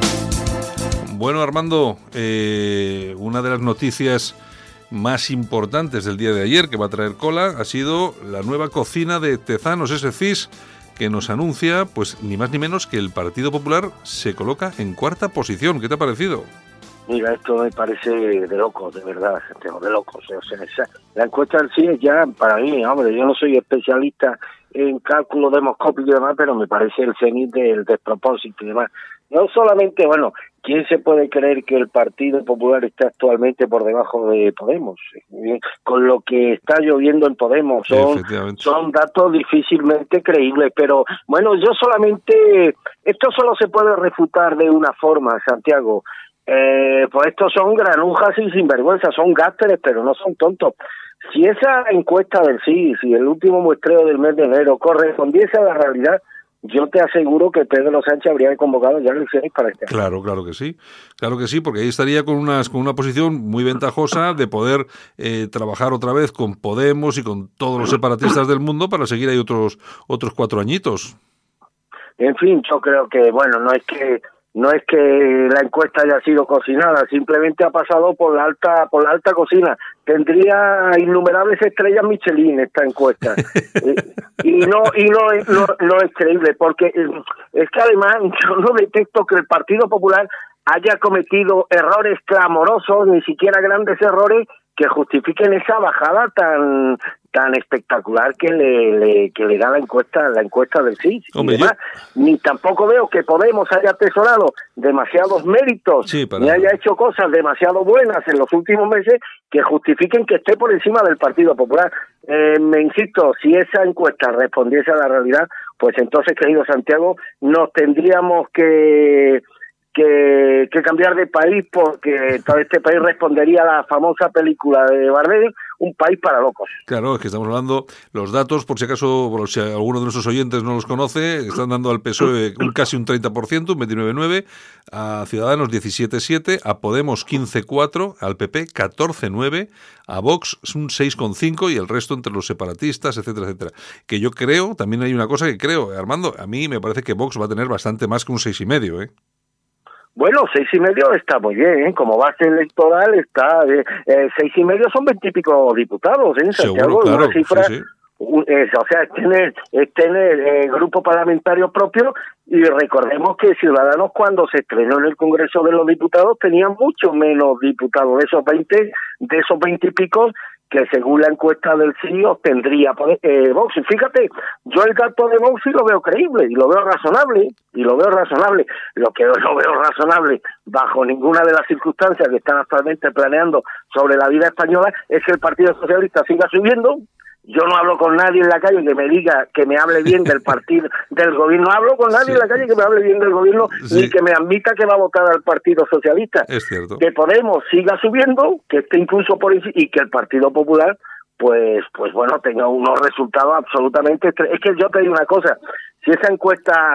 Speaker 2: Bueno, Armando, una de las noticias más importantes del día de ayer, que va a traer cola, ha sido la nueva cocina de Tezanos S.CIS, que nos anuncia, pues ni más ni menos, que el Partido Popular se coloca en cuarta posición. ¿Qué te ha parecido?
Speaker 4: Mira, esto me parece de locos, de verdad, de locos. O sea, la encuesta en sí es ya, para mí, hombre, yo no soy especialista en cálculo demoscópico y demás, pero me parece el cenit del despropósito y demás. No solamente, bueno, ¿quién se puede creer que el Partido Popular está actualmente por debajo de Podemos? Con lo que está lloviendo en Podemos, son datos difícilmente creíbles, pero bueno, esto solo se puede refutar de una forma, Santiago. Pues estos son granujas y sinvergüenza, son gásteres, pero no son tontos. Si esa encuesta del sí, si el último muestreo del mes de enero correspondiese a la realidad, yo te aseguro que Pedro Sánchez habría convocado ya elecciones para este año.
Speaker 2: Claro que sí, porque ahí estaría con una posición muy ventajosa de poder trabajar otra vez con Podemos y con todos los separatistas del mundo para seguir ahí otros 4 añitos.
Speaker 4: En fin, yo creo que, bueno, no es que la encuesta haya sido cocinada, simplemente ha pasado por la alta cocina. Tendría innumerables estrellas Michelin esta encuesta. y no es creíble, porque es que además yo no detecto que el Partido Popular haya cometido errores clamorosos, ni siquiera grandes errores, que justifiquen esa bajada tan espectacular que le da la encuesta del sí.
Speaker 2: Hombre,
Speaker 4: y demás. Ni tampoco veo que Podemos haya atesorado demasiados méritos, ni haya hecho cosas demasiado buenas en los últimos meses que justifiquen que esté por encima del Partido Popular. Me insisto, si esa encuesta respondiese a la realidad, pues entonces, querido Santiago, nos tendríamos que cambiar de país, porque todo este país respondería a la famosa película de Bardem, Un país para locos.
Speaker 2: Claro, es que estamos hablando, los datos, por si acaso, si alguno de nuestros oyentes no los conoce, están dando al PSOE casi un 30%, un 29,9%, a Ciudadanos 17,7%, a Podemos 15,4%, al PP 14,9%, a Vox un 6,5% y el resto entre los separatistas, etcétera, etcétera. Que yo creo, también hay una cosa que creo, Armando, a mí me parece que Vox va a tener bastante más que un 6,5%, ¿eh?
Speaker 4: Bueno, 6,5 está muy bien, ¿eh? Como base electoral está 6,5 son 20 y pico diputados, ¿eh? Santiago,
Speaker 2: seguro, claro,
Speaker 4: una cifra,
Speaker 2: sí.
Speaker 4: O sea, es tener grupo parlamentario propio. Y recordemos que Ciudadanos, cuando se estrenó en el Congreso de los Diputados, tenía mucho menos diputados de esos 20 y pico, que según la encuesta del sí obtendría Vox. Y fíjate, yo el dato de Vox sí lo veo creíble y lo veo razonable. Lo que no veo razonable bajo ninguna de las circunstancias que están actualmente planeando sobre la vida española es que el Partido Socialista siga subiendo. Yo no hablo con nadie en la calle que me diga, que me hable bien del partido, del gobierno. No hablo con nadie en la calle que me hable bien del gobierno, ni que me admita que va a votar al Partido Socialista.
Speaker 2: Es cierto.
Speaker 4: Que Podemos siga subiendo, que esté incluso por encima, y que el Partido Popular, pues bueno, tenga unos resultados absolutamente... Es que yo te digo una cosa, si esa encuesta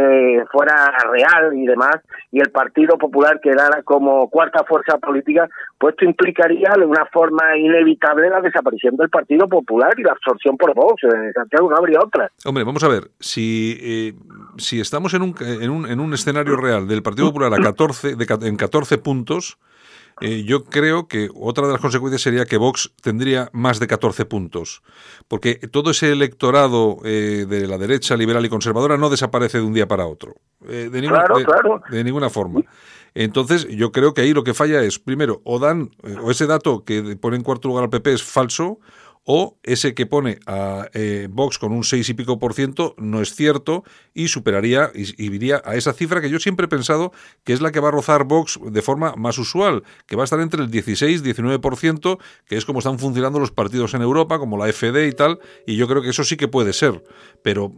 Speaker 4: fuera real y demás, y el Partido Popular quedara como cuarta fuerza política, pues esto implicaría de una forma inevitable la desaparición del Partido Popular y la absorción por Vox. En Santiago no habría otra.
Speaker 2: Hombre, vamos a ver, si estamos en un escenario real del Partido Popular en 14 puntos, yo creo que otra de las consecuencias sería que Vox tendría más de 14 puntos, porque todo ese electorado de la derecha liberal y conservadora no desaparece de un día para otro, de ninguna forma. Entonces yo creo que ahí lo que falla es, primero, o ese dato que pone en cuarto lugar al PP es falso, o ese que pone a Vox con un 6 y pico % no es cierto y superaría y iría a esa cifra que yo siempre he pensado que es la que va a rozar Vox de forma más usual, que va a estar entre el 16-19%, que es como están funcionando los partidos en Europa, como la FD y tal, y yo creo que eso sí que puede ser, pero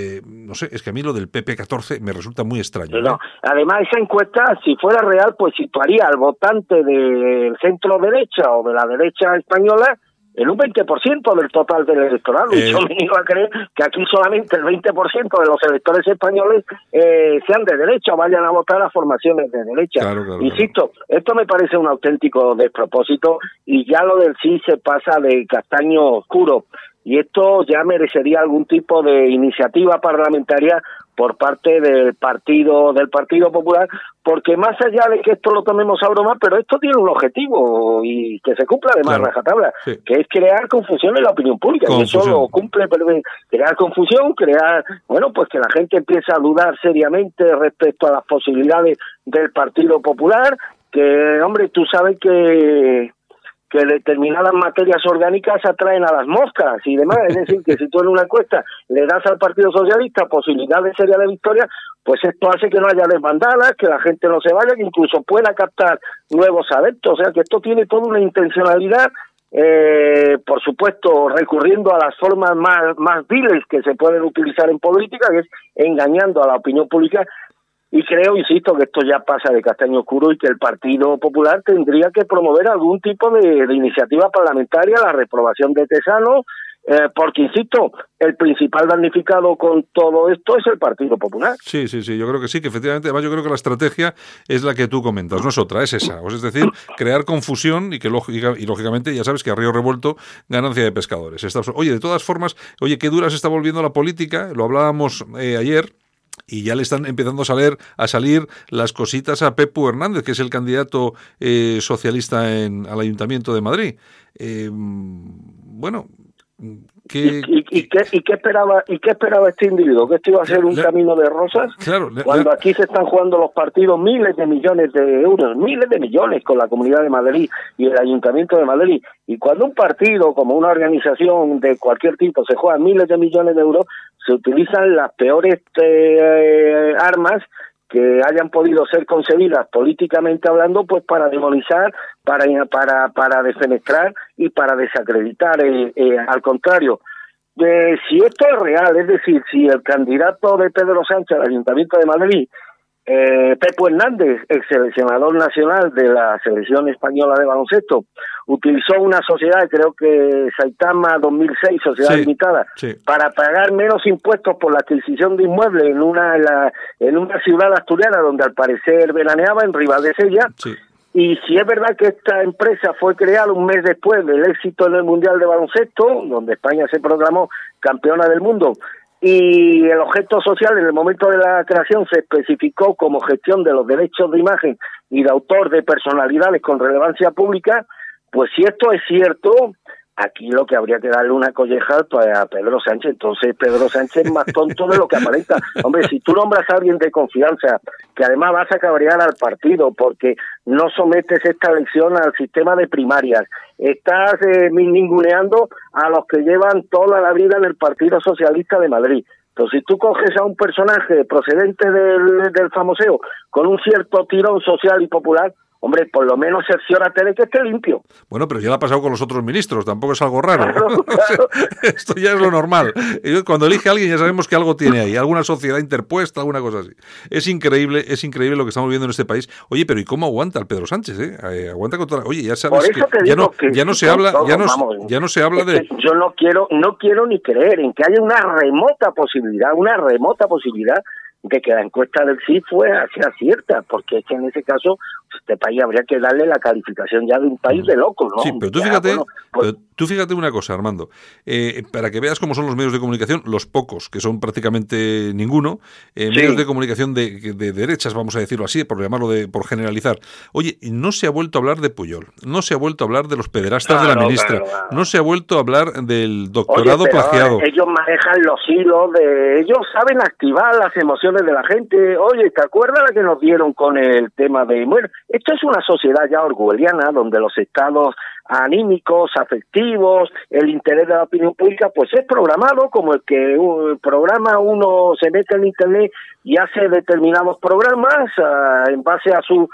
Speaker 2: no sé, es que a mí lo del PP 14 me resulta muy extraño.
Speaker 4: No. Además, esa encuesta, si fuera real, pues situaría al votante del centro derecha o de la derecha española en un 20% del total del electorado. Y yo me iba a creer que aquí solamente el 20% de los electores españoles sean de derecha o vayan a votar a formaciones de derecha.
Speaker 2: Claro,
Speaker 4: Insisto, esto me parece un auténtico despropósito y ya lo del sí se pasa de castaño oscuro. Y esto ya merecería algún tipo de iniciativa parlamentaria por parte del Partido Popular, porque más allá de que esto lo tomemos a broma, pero esto tiene un objetivo y que se cumpla además rajatabla, que es crear confusión en la opinión pública, y eso lo cumple, crear confusión, pues que la gente empiece a dudar seriamente respecto a las posibilidades del Partido Popular, que, hombre, tú sabes que determinadas materias orgánicas atraen a las moscas y demás, es decir, que si tú en una encuesta le das al Partido Socialista posibilidades serias de victoria, pues esto hace que no haya desbandadas, que la gente no se vaya, que incluso pueda captar nuevos adeptos, o sea que esto tiene toda una intencionalidad, por supuesto recurriendo a las formas más viles que se pueden utilizar en política, que es engañando a la opinión pública. Y creo, insisto, que esto ya pasa de castaño oscuro y que el Partido Popular tendría que promover algún tipo de iniciativa parlamentaria, la reprobación de Tesanos, porque, insisto, el principal damnificado con todo esto es el Partido Popular.
Speaker 2: Sí, yo creo que sí, que efectivamente, además yo creo que la estrategia es la que tú comentas, no es otra, es esa, es decir, crear confusión y que lógicamente ya sabes que a río revuelto ganancia de pescadores. Oye, de todas formas, qué dura se está volviendo la política, lo hablábamos ayer, y ya le están empezando a salir las cositas a Pepu Hernández, que es el candidato socialista al Ayuntamiento de Madrid. Bueno,
Speaker 4: qué esperaba este individuo? ¿Que esto iba a ser un camino de rosas?
Speaker 2: Claro,
Speaker 4: cuando aquí se están jugando los partidos miles de millones de euros, miles de millones con la Comunidad de Madrid y el Ayuntamiento de Madrid, y cuando un partido como una organización de cualquier tipo se juega miles de millones de euros, se utilizan las peores armas que hayan podido ser concebidas políticamente hablando, pues para demonizar, para defenestrar y para desacreditar. Al contrario, si esto es real, es decir, si el candidato de Pedro Sánchez al Ayuntamiento de Madrid, Pepo Hernández, ex seleccionador nacional de la selección española de baloncesto, utilizó una sociedad, creo que Saitama 2006, sociedad limitada, para pagar menos impuestos por la adquisición de inmuebles en una ciudad asturiana donde al parecer veraneaba, en Ribadesella. Y si es verdad que esta empresa fue creada un mes después del éxito en el Mundial de Baloncesto, donde España se proclamó campeona del mundo, y el objeto social en el momento de la creación se especificó como gestión de los derechos de imagen y de autor de personalidades con relevancia pública, pues si esto es cierto, aquí lo que habría que darle una colleja a Pedro Sánchez. Entonces Pedro Sánchez es más tonto de lo que aparenta. Hombre, si tú nombras a alguien de confianza, que además vas a cabrear al partido porque no sometes esta elección al sistema de primarias, estás ninguneando a los que llevan toda la vida en el Partido Socialista de Madrid. Entonces, si tú coges a un personaje procedente del famoseo con un cierto tirón social y popular, hombre, por lo menos cerciórate de que esté limpio.
Speaker 2: Bueno, pero ya lo ha pasado con los otros ministros, tampoco es algo raro.
Speaker 4: Claro.
Speaker 2: Esto ya es lo normal. Cuando elige a alguien ya sabemos que algo tiene ahí, alguna sociedad interpuesta, alguna cosa así. Es increíble lo que estamos viendo en este país. Oye, pero ¿y cómo aguanta el Pedro Sánchez? Aguanta con toda... Oye, ya sabes que ya no se habla de...
Speaker 4: Yo no quiero ni creer en que haya una remota posibilidad de que la encuesta del CIS sea cierta, porque es que en ese caso este país habría que darle la calificación ya de un país de locos, ¿no?
Speaker 2: Sí, pero tú fíjate una cosa, Armando, para que veas cómo son los medios de comunicación, los pocos, que son prácticamente ninguno, medios de comunicación de derechas, vamos a decirlo así, por por generalizar. Oye, no se ha vuelto a hablar de Pujol, no se ha vuelto a hablar de los pederastas de la ministra, no se ha vuelto a hablar del doctorado plagiado.
Speaker 4: Ellos manejan los hilos ellos saben activar las emociones de la gente. Oye, ¿te acuerdas la que nos dieron con el tema de... Bueno, esto es una sociedad ya orwelliana donde los estados anímicos, afectivos, el interés de la opinión pública, pues es programado como el que programa uno, se mete en internet y hace determinados programas en base a sus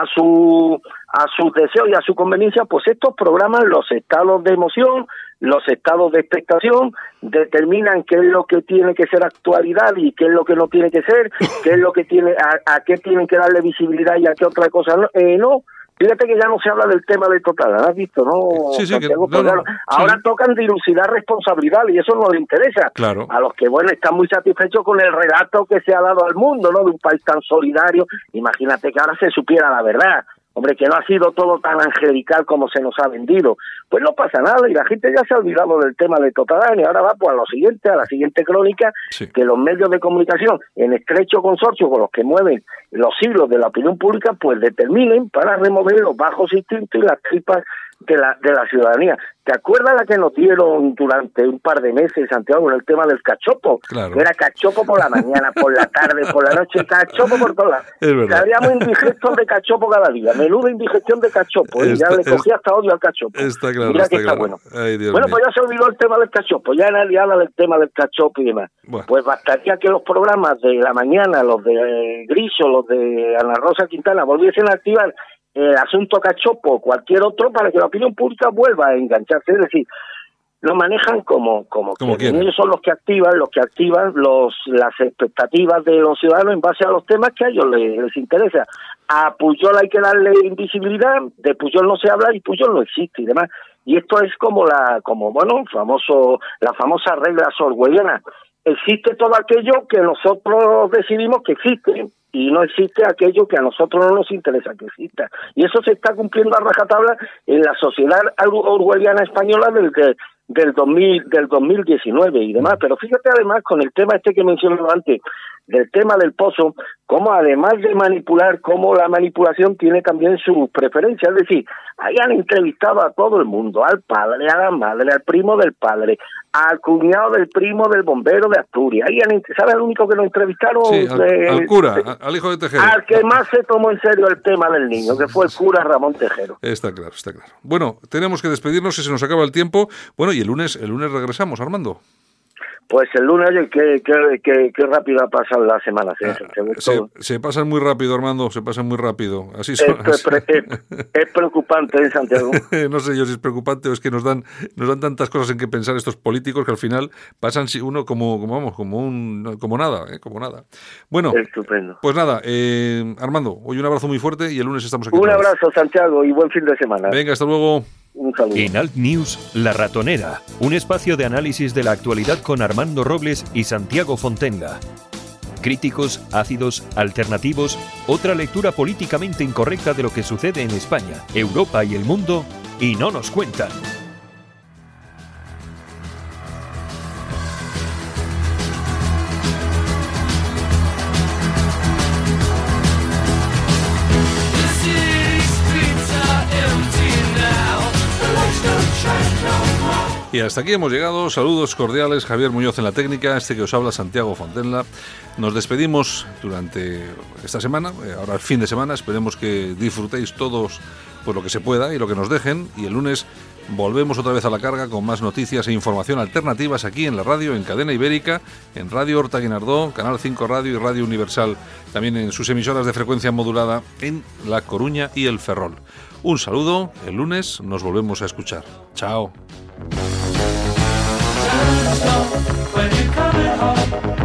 Speaker 4: deseos y a su conveniencia. Pues estos programas, los estados de emoción, los estados de expectación, determinan qué es lo que tiene que ser actualidad y qué es lo que no tiene que ser, qué es lo que a qué tienen que darle visibilidad y a qué otra cosa no. Fíjate que ya no se habla del tema del total, ¿has visto? ¿No?
Speaker 2: Sí,
Speaker 4: ahora tocan dilucidar responsabilidad y eso no les interesa.
Speaker 2: Claro.
Speaker 4: A los que, están muy satisfechos con el relato que se ha dado al mundo, ¿no? De un país tan solidario. Imagínate que ahora se supiera la verdad. Hombre, que no ha sido todo tan angelical como se nos ha vendido. Pues no pasa nada y la gente ya se ha olvidado del tema de Totalán y ahora va pues a la siguiente crónica, que los medios de comunicación, en estrecho consorcio con los que mueven los hilos de la opinión pública, pues determinen para remover los bajos instintos y las tripas de la ciudadanía. ¿Te acuerdas la que nos dieron durante un par de meses, Santiago, en el tema del cachopo?
Speaker 2: Claro.
Speaker 4: Que era cachopo por la mañana, por la tarde, por la noche, cachopo por todas las...
Speaker 2: Es verdad.
Speaker 4: Habíamos indigestos de cachopo cada día, menuda indigestión de cachopo, y ya le cogía hasta odio al cachopo.
Speaker 2: Está claro,
Speaker 4: Mira que
Speaker 2: está
Speaker 4: está
Speaker 2: claro.
Speaker 4: bueno.
Speaker 2: Ay, Dios
Speaker 4: bueno,
Speaker 2: mío.
Speaker 4: pues ya se olvidó el tema del cachopo, ya nadie habla del tema del cachopo y demás.
Speaker 2: Bueno.
Speaker 4: Pues bastaría que los programas de la mañana, los de Griso, los de Ana Rosa Quintana, volviesen a activar el asunto cachopo o cualquier otro para que la opinión pública vuelva a engancharse. Es decir, lo manejan como
Speaker 2: quieren.
Speaker 4: Ellos son los que activan las expectativas de los ciudadanos en base a los temas que a ellos les interesa. A Pujol hay que darle invisibilidad, de Pujol no se habla y Pujol no existe y demás. Y esto es como la famosa regla orwelliana. Existe todo aquello que nosotros decidimos que existe y no existe aquello que a nosotros no nos interesa que exista. Y eso se está cumpliendo a rajatabla en la sociedad orwelliana española del 2019 y demás. Pero fíjate además con el tema que mencionaba antes, del tema del pozo, como además de manipular, como la manipulación tiene también sus preferencias. Es decir, ahí han entrevistado a todo el mundo, al padre, a la madre, al primo del padre, al cuñado del primo del bombero de Asturias. Ahí ¿sabe el único que lo entrevistaron?
Speaker 2: Sí, al cura, al hijo de Tejero.
Speaker 4: Al que más se tomó en serio el tema del niño, que fue el cura Ramón Tejero.
Speaker 2: Está claro, está claro. Bueno, tenemos que despedirnos, si se nos acaba el tiempo. Bueno, y el lunes regresamos, Armando.
Speaker 4: Pues el lunes, oye, qué rápido ha pasado la semana.
Speaker 2: Se pasan muy rápido, Armando, se pasan muy rápido. Así
Speaker 4: es preocupante en Santiago.
Speaker 2: No sé yo si es preocupante o es que nos dan tantas cosas en que pensar estos políticos que al final pasan uno como nada. Bueno,
Speaker 4: estupendo.
Speaker 2: Pues nada, Armando, hoy un abrazo muy fuerte y el lunes estamos aquí.
Speaker 4: Un abrazo, Santiago, y buen fin de semana.
Speaker 2: Venga, hasta luego.
Speaker 4: Un saludo.
Speaker 1: En Alt News, La Ratonera, un espacio de análisis de la actualidad con Armando Robles y Santiago Fontenga. Críticos, ácidos, alternativos, otra lectura políticamente incorrecta de lo que sucede en España, Europa y el mundo, y no nos cuentan.
Speaker 2: Y hasta aquí hemos llegado. Saludos cordiales, Javier Muñoz en la técnica, que os habla Santiago Fontenla. Nos despedimos durante esta semana, ahora el fin de semana. Esperemos que disfrutéis todos pues lo que se pueda y lo que nos dejen. Y el lunes volvemos otra vez a la carga con más noticias e información alternativas aquí en la radio, en Cadena Ibérica, en Radio Horta Guinardó, Canal 5 Radio y Radio Universal, también en sus emisoras de frecuencia modulada en La Coruña y El Ferrol. Un saludo, el lunes nos volvemos a escuchar. Chao. When you're coming home.